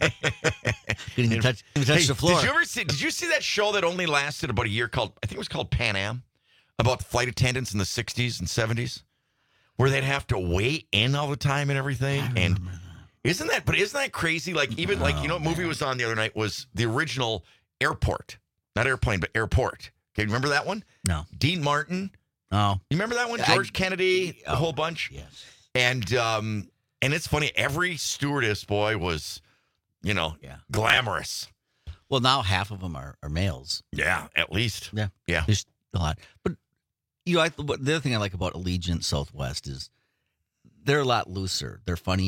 Didn't even touch, didn't touch Hey, the floor. Did you ever see? Did you see that show that only lasted about a year called? I think it was called Pan Am, about flight attendants in the sixties and seventies, where they'd have to weigh in all the time and everything. And isn't that? But isn't that crazy? Like even like you know, what movie was on the other night was the original Airport, not airplane, but Airport. Okay, remember that one? No. Dean Martin. Oh, You remember that one? I- George Kennedy, the oh, whole bunch. yes. And um, and it's funny. Every stewardess boy was, you know, Yeah. glamorous. Well, now half of them are, are males. Yeah, at least. Yeah. Yeah. There's a lot. But, you know, I, but the other thing I like about Allegiant Southwest is they're a lot looser. They're funnier.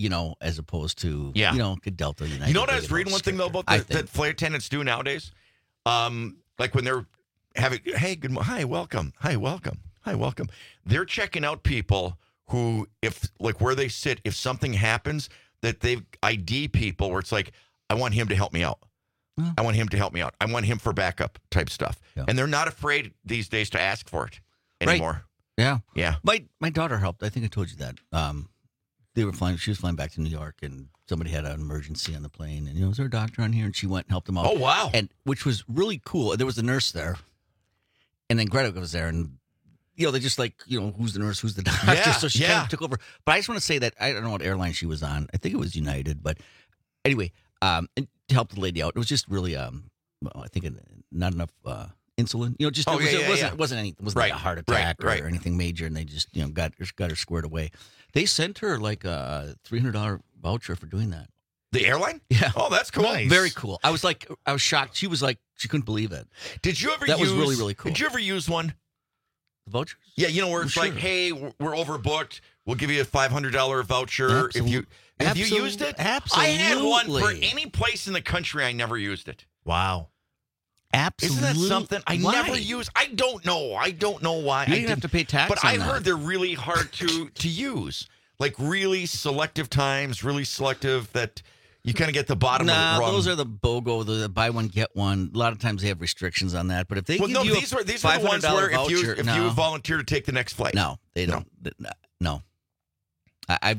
you know, as opposed to, Yeah. you know, Delta United. You know what I they was get reading? One thing though about I the, think. that flight attendants do nowadays, um, like when they're having, hey, good, mo- hi, welcome, hi, welcome, hi, welcome. They're checking out people who, if like where they sit, if something happens, that they I D people where it's like, I want him to help me out. I want him to help me out. I want him for backup type stuff. Yeah. And they're not afraid these days to ask for it Right. anymore. Yeah. Yeah. My my daughter helped. I think I told you that. Um, they were flying. She was flying back to New York, and somebody had an emergency on the plane. And you know, was there a doctor on here? And she went and helped them out. Oh, wow. And which was really cool. There was a nurse there, and then Greta was there, and you know, they just like, you know, who's the nurse, who's the doctor. Yeah, so she yeah. kind of took over. But I just want to say that I don't know what airline she was on. I think it was United. But anyway, um, and to help the lady out, it was just really, um, well, I think it, not enough. Uh, Insulin, you know, just Oh, it, was, yeah, it yeah, wasn't yeah. it wasn't any it wasn't Right, like a heart right, attack or, right. or anything major, and they just you know got got her squared away. They sent her like a three hundred dollar voucher for doing that. The airline? Yeah. Oh, that's cool. Very cool. I was like, I was shocked. She was like, she couldn't believe it. Did you ever That use, was really, really cool. Did you ever use one? The vouchers? Yeah, you know, where it's Well, like, sure. hey, we're we're overbooked. We'll give you a five hundred dollars voucher if you if you Absolute- used it. absolutely. I had one for any place in the country. I never used it. Wow. Absolutely. Isn't that something? I Why? never use. I don't know. I don't know why. You I didn't have didn't- to pay tax But on I that. heard they're really hard to to use. Like really selective times, really selective that you kind of get the bottom Nah, Um, of the rung. those are the BOGO, the buy one get one. A lot of times they have restrictions on that. But if they well, give no, you these a were these are the ones where if you voucher, if no, you volunteer to take the next flight. no, they don't. No, I, I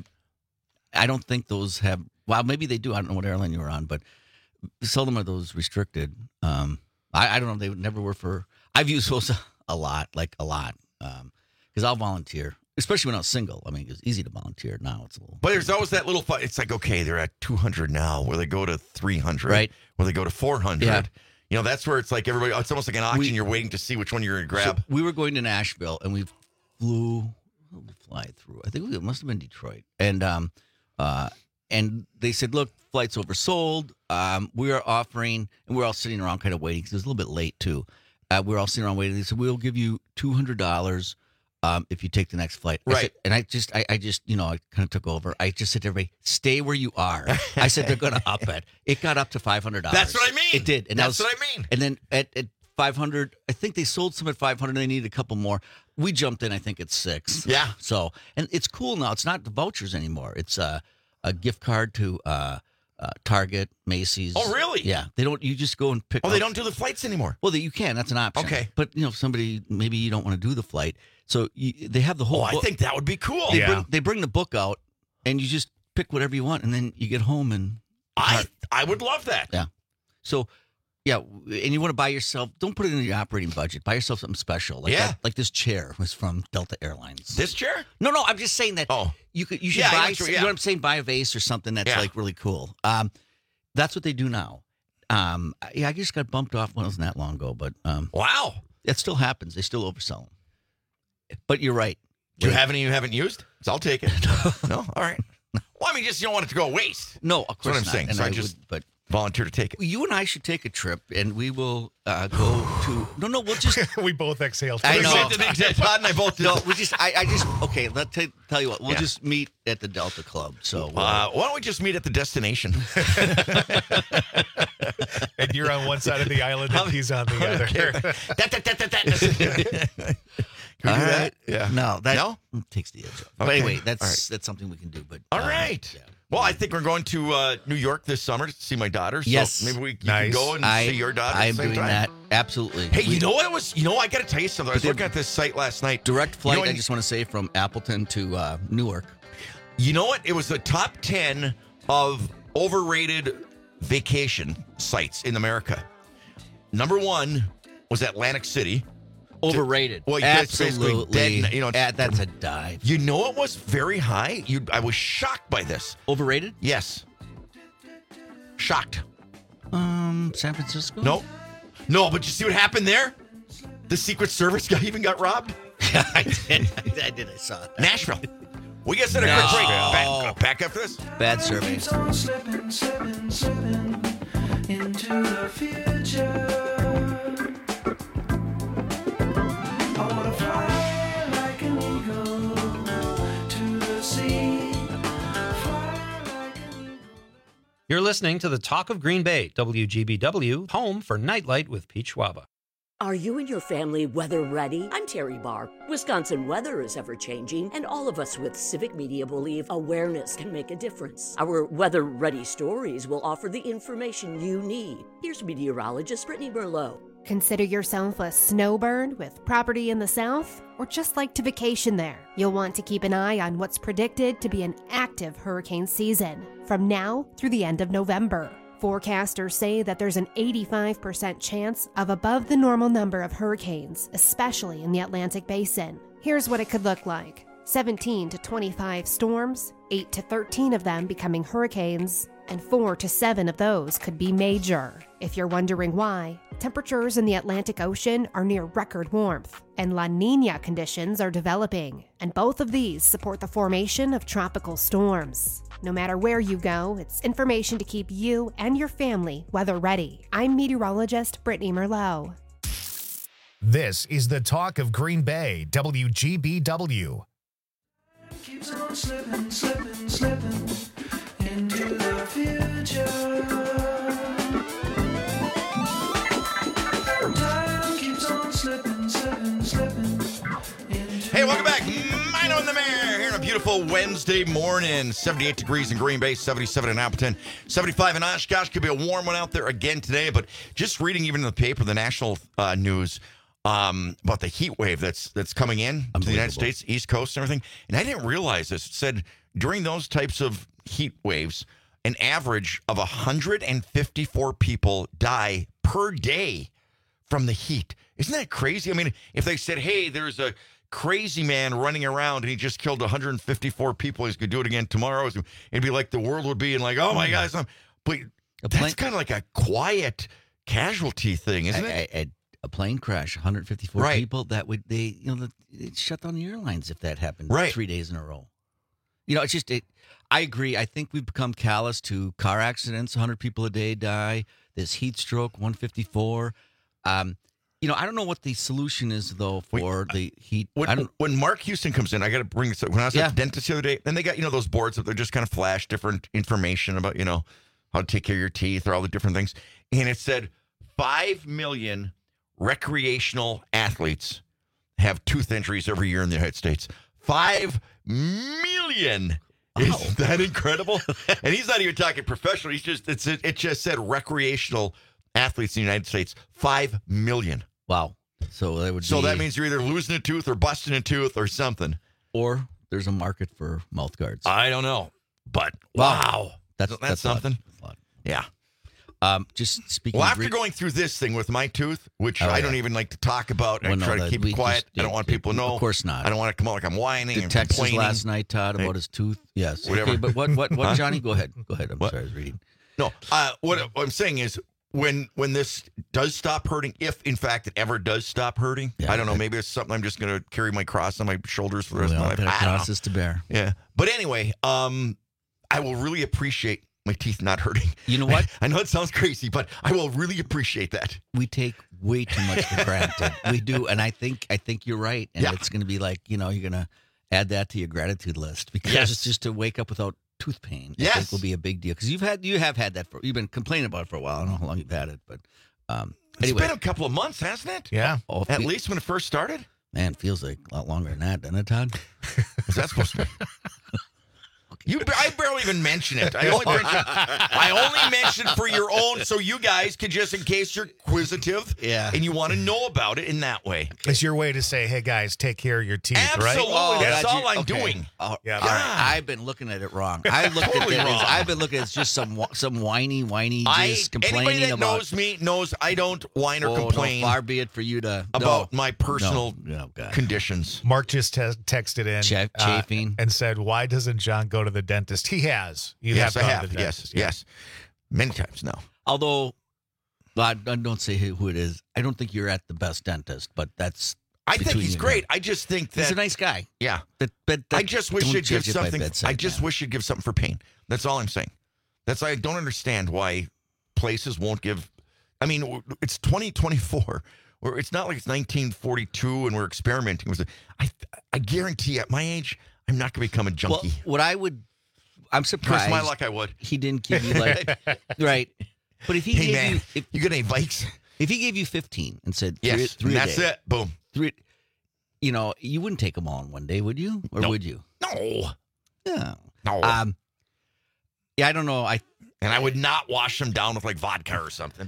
I don't think those have. Well, maybe they do. I don't know what airline you were on, but seldom are those restricted. Um, I, I don't know. They never were for. I've used those a lot, like a lot, because I'll volunteer, especially when I was single. I mean, it's easy to volunteer now. It's a little. But there's always that little fight. It's like, okay, they're at two hundred now. Where they go to three hundred. Right. Where they go to four hundred. Yeah. You know, that's where it's like everybody, it's almost like an auction. We- You're waiting to see which one you're going to grab. So we were going to Nashville, and we flew. Where did we fly through? I think it must have been Detroit, and um, uh, and they said, "Look, flight's oversold. Um, we are offering," and we're all sitting around, kind of waiting because it was a little bit late too. Uh, we we're all sitting around waiting. They said, "We'll give you two hundred dollars um, if you take the next flight." I Right. said- and I just, I, I just, you know, I kind of took over. I just said to everybody, "Stay where you are." I said they're going to up it. It got up to five hundred dollars. That's what I mean. It did, and that That's was- what I mean. And then at, at five hundred, I think they sold some at five hundred. They needed a couple more. We jumped in, I think, at six. Yeah. So, and it's cool now. It's not the vouchers anymore. It's uh, a gift card to uh, uh, Target, Macy's. Oh, really? Yeah. They don't. You just go and pick. Oh, they up- don't do the flights anymore. Well, they, you can. That's an option. Okay. But you know, if somebody maybe you don't want to do the flight, so you, they have the whole. Oh, I book- think that would be cool. They Yeah. bring they bring the book out, and you just pick whatever you want, and then you get home and. I I would love that. Yeah. So, yeah, and you want to buy yourself. Don't put it in your operating budget. Buy yourself something special. Like Yeah. that, like this chair was from Delta Airlines. This chair? No, no. I'm just saying that. Oh. You could. You should Yeah, I buy. know what some- you- You yeah. know what I'm saying? Buy a vase or something that's Yeah. like really cool. Um, that's what they do now. Um, I- yeah, I just got bumped off when it wasn't that long ago, but um, Wow. that still happens. They still oversell them. But you're right. Do you have any you haven't used? So I'll take it. No? All right. Well, I mean, just you don't want it to go to waste. No, of That's course what I'm not. saying. And So I I just would- but volunteer to take it. you and I should take a trip, and we will uh, go to. No, no, we'll just. we both exhaled. I know. Todd and I both did. No, we just. I, I just. Okay, let t- tell you what. We'll Yeah. just meet at the Delta Club. So. Uh, Uh, why don't we just meet at the destination? And you're on one side of the island and he's on the other. That, that, that, that, that. Can we all do that? right. Yeah. No, that No? takes the edge off. But Okay. anyway, that's All right. that's something we can do. But All um, right. yeah. Well, I think we're going to uh, New York this summer to see my daughter. So Yes. maybe we you Nice. can go and I, see your daughter. I at am the same doing time. that. Absolutely. Hey, We- you know what it was? You know, I got to tell you something. I was But looking at this site last night. Direct flight. You know, I just want to say from Appleton to uh, Newark. You know what? It was the top ten of overrated vacation sites in America. Number one was Atlantic City. Overrated. Well, yeah, it's basically Absolutely. dead, you know, it's- Ah, that's a dive. You know it was very high? You, I was shocked by this. Overrated? Yes. Shocked. Um, San Francisco. No. No, but you see what happened there? The Secret Service guy even got robbed. Yeah, I did. I did. I saw that. Nashville. We get set a No. quick break. Back, back after this. Bad survey. Keeps on slipping, slipping, slipping into the future. I wanna fly like an eagle to the sea. Fly You're listening to the Talk of Green Bay, W G B W, home for Nightlight with Pete Schwaba. Are you and your family weather ready? I'm Terry Barr. Wisconsin weather is ever changing, and all of us with Civic Media believe awareness can make a difference. Our weather ready stories will offer the information you need. Here's meteorologist Brittany Merlot. Consider yourself a snowbird with property in the south, or just like to vacation there. You'll want to keep an eye on what's predicted to be an active hurricane season from now through the end of November. Forecasters say that there's an eighty-five percent chance of above the normal number of hurricanes, especially in the Atlantic Basin. Here's what it could look like. seventeen to twenty-five storms, eight to thirteen of them becoming hurricanes, and four to seven of those could be major. If you're wondering why, temperatures in the Atlantic Ocean are near record warmth, and La Niña conditions are developing, and both of these support the formation of tropical storms. No matter where you go, it's information to keep you and your family weather ready. I'm meteorologist Brittany Merlot. This is the Talk of Green Bay, W G B W. Keeps on slipping, slipping, slipping into the future. Time keeps on slipping, slipping, slipping into Hey, welcome back. Mino in the Mayor here on a beautiful Wednesday morning. seventy-eight degrees in Green Bay, seventy-seven in Appleton, seventy-five in Oshkosh. Could be a warm one out there again today. But just reading even in the paper, the national uh, news um, about the heat wave that's that's coming in to the United States, East Coast and everything. And I didn't realize this. It said during those types of heat waves, an average of one hundred fifty-four people die per day from the heat. Isn't that crazy? I mean, if they said, hey, there's a crazy man running around and he just killed one hundred fifty-four people, he's going to do it again tomorrow, it'd be like the world would be in like, oh my God. Some, but that's kind of like a quiet casualty thing, isn't a, it? A, a, a plane crash, one hundred fifty-four right. people, that would, they, you know, they'd shut down the airlines if that happened right. three days in a row. You know, it's just, it, I agree. I think we've become callous to car accidents. one hundred people a day die. This heat stroke, one hundred fifty-four. Um, you know, I don't know what the solution is, though, for Wait, the heat. When, I don't, when Mark Houston comes in, I got to bring this up. When I was yeah. at the dentist the other day, then they got, you know, those boards that they just kind of flash different information about, you know, how to take care of your teeth or all the different things. And it said five million recreational athletes have tooth injuries every year in the United States. Five million. Is oh. that incredible? And he's not even talking professional. He's just, it's it just said recreational athletes in the United States. Five million. Wow. So that would So be, that means you're either losing a tooth or busting a tooth or something. Or there's a market for mouth guards. I don't know. But wow. wow. That's, that's, that's something. A lot. Yeah. Um, just speaking Well, of after re- going through this thing with my tooth, which oh, I yeah. don't even like to talk about, well, I no, try to that, keep it quiet. Just, I don't want it, people to know. Of course not. I don't want to come out like I'm whining the and Texas complaining. last night, Todd, about hey. his tooth. Yes. Whatever. Okay, but what, what, what, huh? Johnny? Go ahead. Go ahead. I'm what? sorry, I was reading. No, uh, what, what I'm saying is when when this does stop hurting, if in fact it ever does stop hurting, yeah, I don't know, that, maybe it's something I'm just going to carry my cross on my shoulders for the rest we of my all life. got I don't crosses know. to bear. Yeah. But anyway, um, I will really appreciate my teeth not hurting. You know what? I know it sounds crazy, but I will really appreciate that. We take way too much for granted. We do, and I think I think you're right. And yeah. it's going to be like, you know, you're going to add that to your gratitude list because yes. it's just to wake up without tooth pain. Yes. I think will be a big deal because you've had you have had that for you've been complaining about it for a while. I don't know how long you've had it, but um, it's anyway. been a couple of months, hasn't it? Yeah, oh, at fe- least when it first started. Man, it feels like a lot longer than that, doesn't it, Todd? Is that supposed to be? You, I barely even mention it. I only, mention, I only mention for your own, so you guys can just, in case you're inquisitive, yeah, and you want to know about it in that way. It's your way to say, "Hey guys, take care of your teeth." Absolutely, right? Absolutely, that's all you, I'm okay. doing. Oh, yeah, all right. I've been looking at it wrong. I looked totally at it wrong. as I've been looking at it as just some some whiny, whiny, just I, complaining anybody that about. knows me knows I don't whine or oh, complain. No, far be it for you to about no, my personal no, no, conditions. Mark just te- texted in Ch- uh, chafing and said, "Why doesn't John go to the dentist?" He has. You yes, have I gone have. to the Yes, dentist. yes, many times now. Although, I don't say who it is. I don't think you're at the best dentist, but that's. I think he's you great. and I just think that he's a nice guy. Yeah, but, but that, I just wish don't you'd give judge it by something. bedside I just manner. wish you'd give something for pain. That's all I'm saying. That's why I don't understand why places won't give. I mean, it's twenty twenty-four. Where it's not like it's nineteen forty-two and we're experimenting with it. I I guarantee at my age, I'm not going to become a junkie. Well, what I would, I'm surprised. Curse my luck, I would. He didn't give you like right. But if he Hey, gave man, you, if you got any bikes? If he gave you fifteen and said three, Yes, three and a that's day, it. Boom. Three, you know, you wouldn't take them all in one day, would you? Or Nope. would you? No. Yeah. No. Um. Yeah, I don't know. I and I would not wash them down with like vodka or something.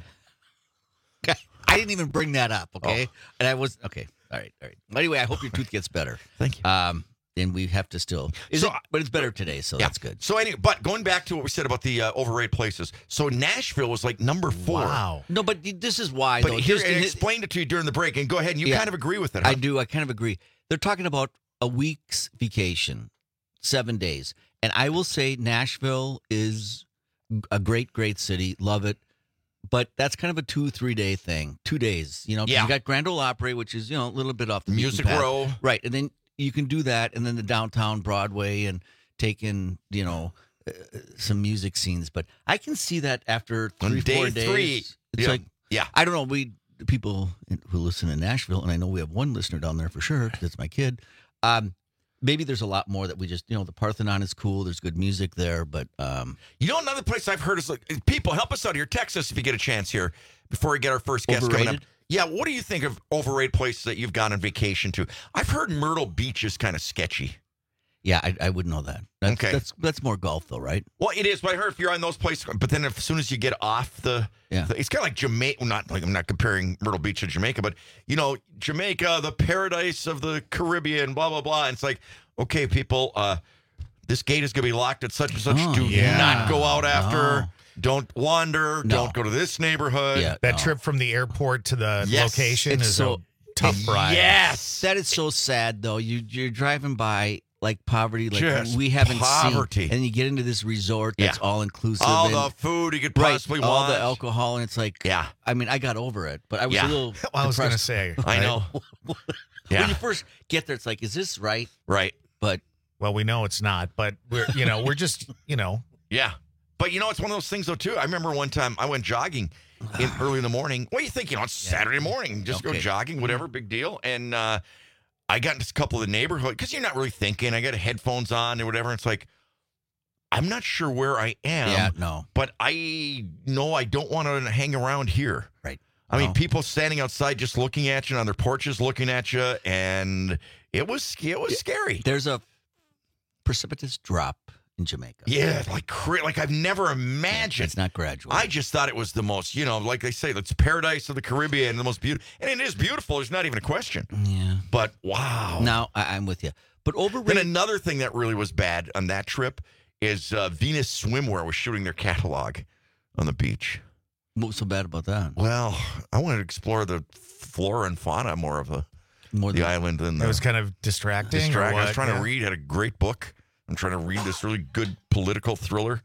I didn't even bring that up. Okay, Oh. and I was okay. All right, all right. Anyway, I hope your tooth gets better. Thank you. Um. And we have to still, is So- it, but it's better today, so Yeah. that's good. So anyway, but going back to what we said about the uh, overrated places. So Nashville was like number four. Wow. No, but this is why. But though. here, Just I in it- explained it to you during the break, and go ahead, and you Yeah. kind of agree with it. Huh? I do. I kind of agree. They're talking about a week's vacation, seven days. And I will say Nashville is a great, great city. Love it. But that's kind of a two, three day thing. Two days, you know. 'cause Yeah. You got Grand Ole Opry, which is, you know, a little bit off the beaten Music path. Row. Right. And then you can do that. And then the downtown Broadway and take in, you know, uh, some music scenes. But I can see that after On three, day four days. three, It's yeah, like, yeah. I don't know. We, the people who listen in Nashville, and I know we have one listener down there for sure, because it's my kid. Um, maybe there's a lot more that we just, you know, the Parthenon is cool. There's good music there, but um, You know, another place I've heard is like, people help us out here. Text us if you get a chance here before we get our first guest coming up. Overrated? Yeah, what do you think of overrated places that you've gone on vacation to? I've heard Myrtle Beach is kind of sketchy. yeah, I, I would know that. That's, Okay. that's that's more golf though, right? Well, it is, but I heard if you're on those places, but then if, as soon as you get off the, Yeah. the- it's kind of like Jamaica. Well, not like I'm not comparing Myrtle Beach to Jamaica, but you know, Jamaica, the paradise of the Caribbean, blah blah blah. And it's like, okay, people, uh, this gate is going to be locked at such and such. Oh, Do yeah. not go out after. No. Don't wander. No. Don't go to this neighborhood. Yeah. That No. trip from the airport to the Yes, location it's is so- a tough ride. Yes. That is so sad though. You you're driving by like poverty, like Just we haven't poverty. seen, and you get into this resort that's Yeah. all inclusive. All and, the food you could right, possibly all want. the alcohol, and it's like, Yeah. I mean, I got over it, but I was Yeah. a little. Well, I was going to depressed. say. I right? know. When Yeah. you first get there, it's like, is this right? Right. But Well, we know it's not, but we're, you know, we're just, you know, Yeah. But you know, it's one of those things, though, too. I remember one time I went jogging in early in the morning. What do you think? You know, it's Saturday morning. Just go Okay. jogging, whatever, big deal. And uh, I got into a couple of the neighborhood because you're not really thinking. I got headphones on or whatever. It's like, I'm not sure where I am. yeah, no, But I know I don't want to hang around here. right. I mean, No. people standing outside just looking at you on their porches, looking at you, and it was it was scary. There's a precipitous drop in Jamaica. Yeah, like cra- like I've never imagined. It's not gradual. I just thought it was the most, you know, like they say, it's paradise of the Caribbean, the most beautiful, and it is beautiful. There's not even a question. yeah. But wow. No, I, I'm with you. But Then overrated. another thing that really was bad on that trip is uh, Venus Swimwear was shooting their catalog on the beach. What was so bad about that? Well, I wanted to explore the flora and fauna more of the More the than island than it the was kind of distracting. or distract. I was what? trying Yeah. to read, had a great book. I'm trying to read this really good political thriller.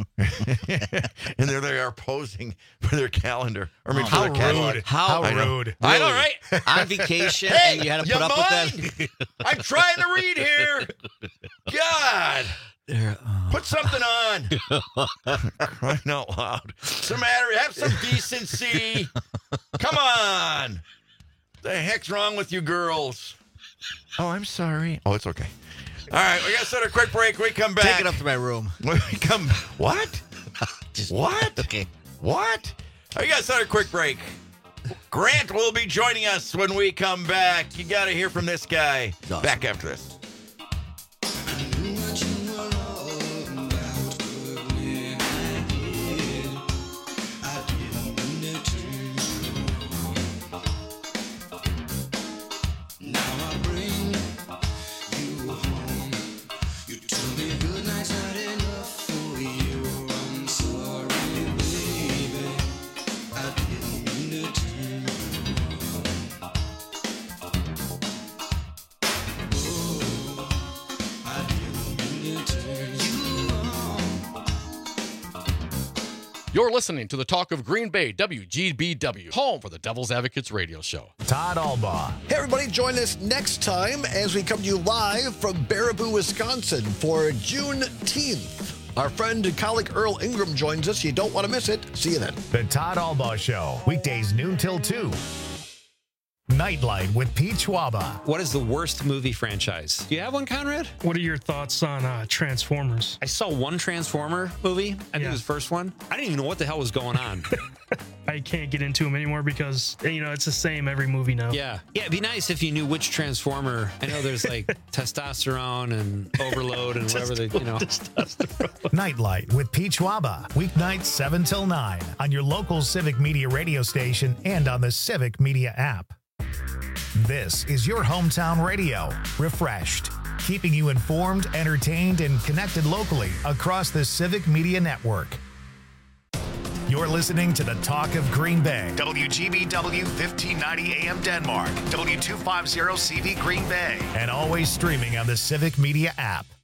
And there they are posing for their calendar. Or maybe for How their catalog. rude. How How I know. rude. I know, right? on vacation, Hey, and you had to you put up mind? with that. I'm trying to read here. God. There, oh. Put something on. Crying out loud. What's the matter? Have some decency. Come on. The heck's wrong with you girls? Oh, I'm sorry. Oh, it's okay. All right, we got to set a quick break. We come back. Take it up to my room. We come. What? Just, What? Okay. What? We got to set a quick break. Grant will be joining us when we come back. You got to hear from this guy. Awesome. Back after this. You're listening to the Talk of Green Bay, W G B W, home for the Devil's Advocates radio show. Todd Albaugh. Hey, everybody, join us next time as we come to you live from Baraboo, Wisconsin for Juneteenth. Our friend and colleague Earl Ingram joins us. You don't want to miss it. See you then. The Todd Albaugh Show, weekdays noon till two. Nightlight with Pete Schwaba. What is the worst movie franchise? Do you have one, Conrad? What are your thoughts on uh, Transformers? I saw one Transformer movie. I think Yeah. it was the first one. I didn't even know what the hell was going on. I can't get into them anymore because, you know, it's the same every movie now. Yeah. Yeah, it'd be nice if you knew which Transformer. I know there's like testosterone and overload and whatever they, you know. Nightlight with Pete Schwaba. Weeknights seven till nine on your local Civic Media radio station and on the Civic Media app. This is your hometown radio. Refreshed. Keeping you informed, entertained, and connected locally across the Civic Media Network. You're listening to the Talk of Green Bay. W G B W fifteen ninety A M Denmark. W two fifty C V Green Bay. And always streaming on the Civic Media app.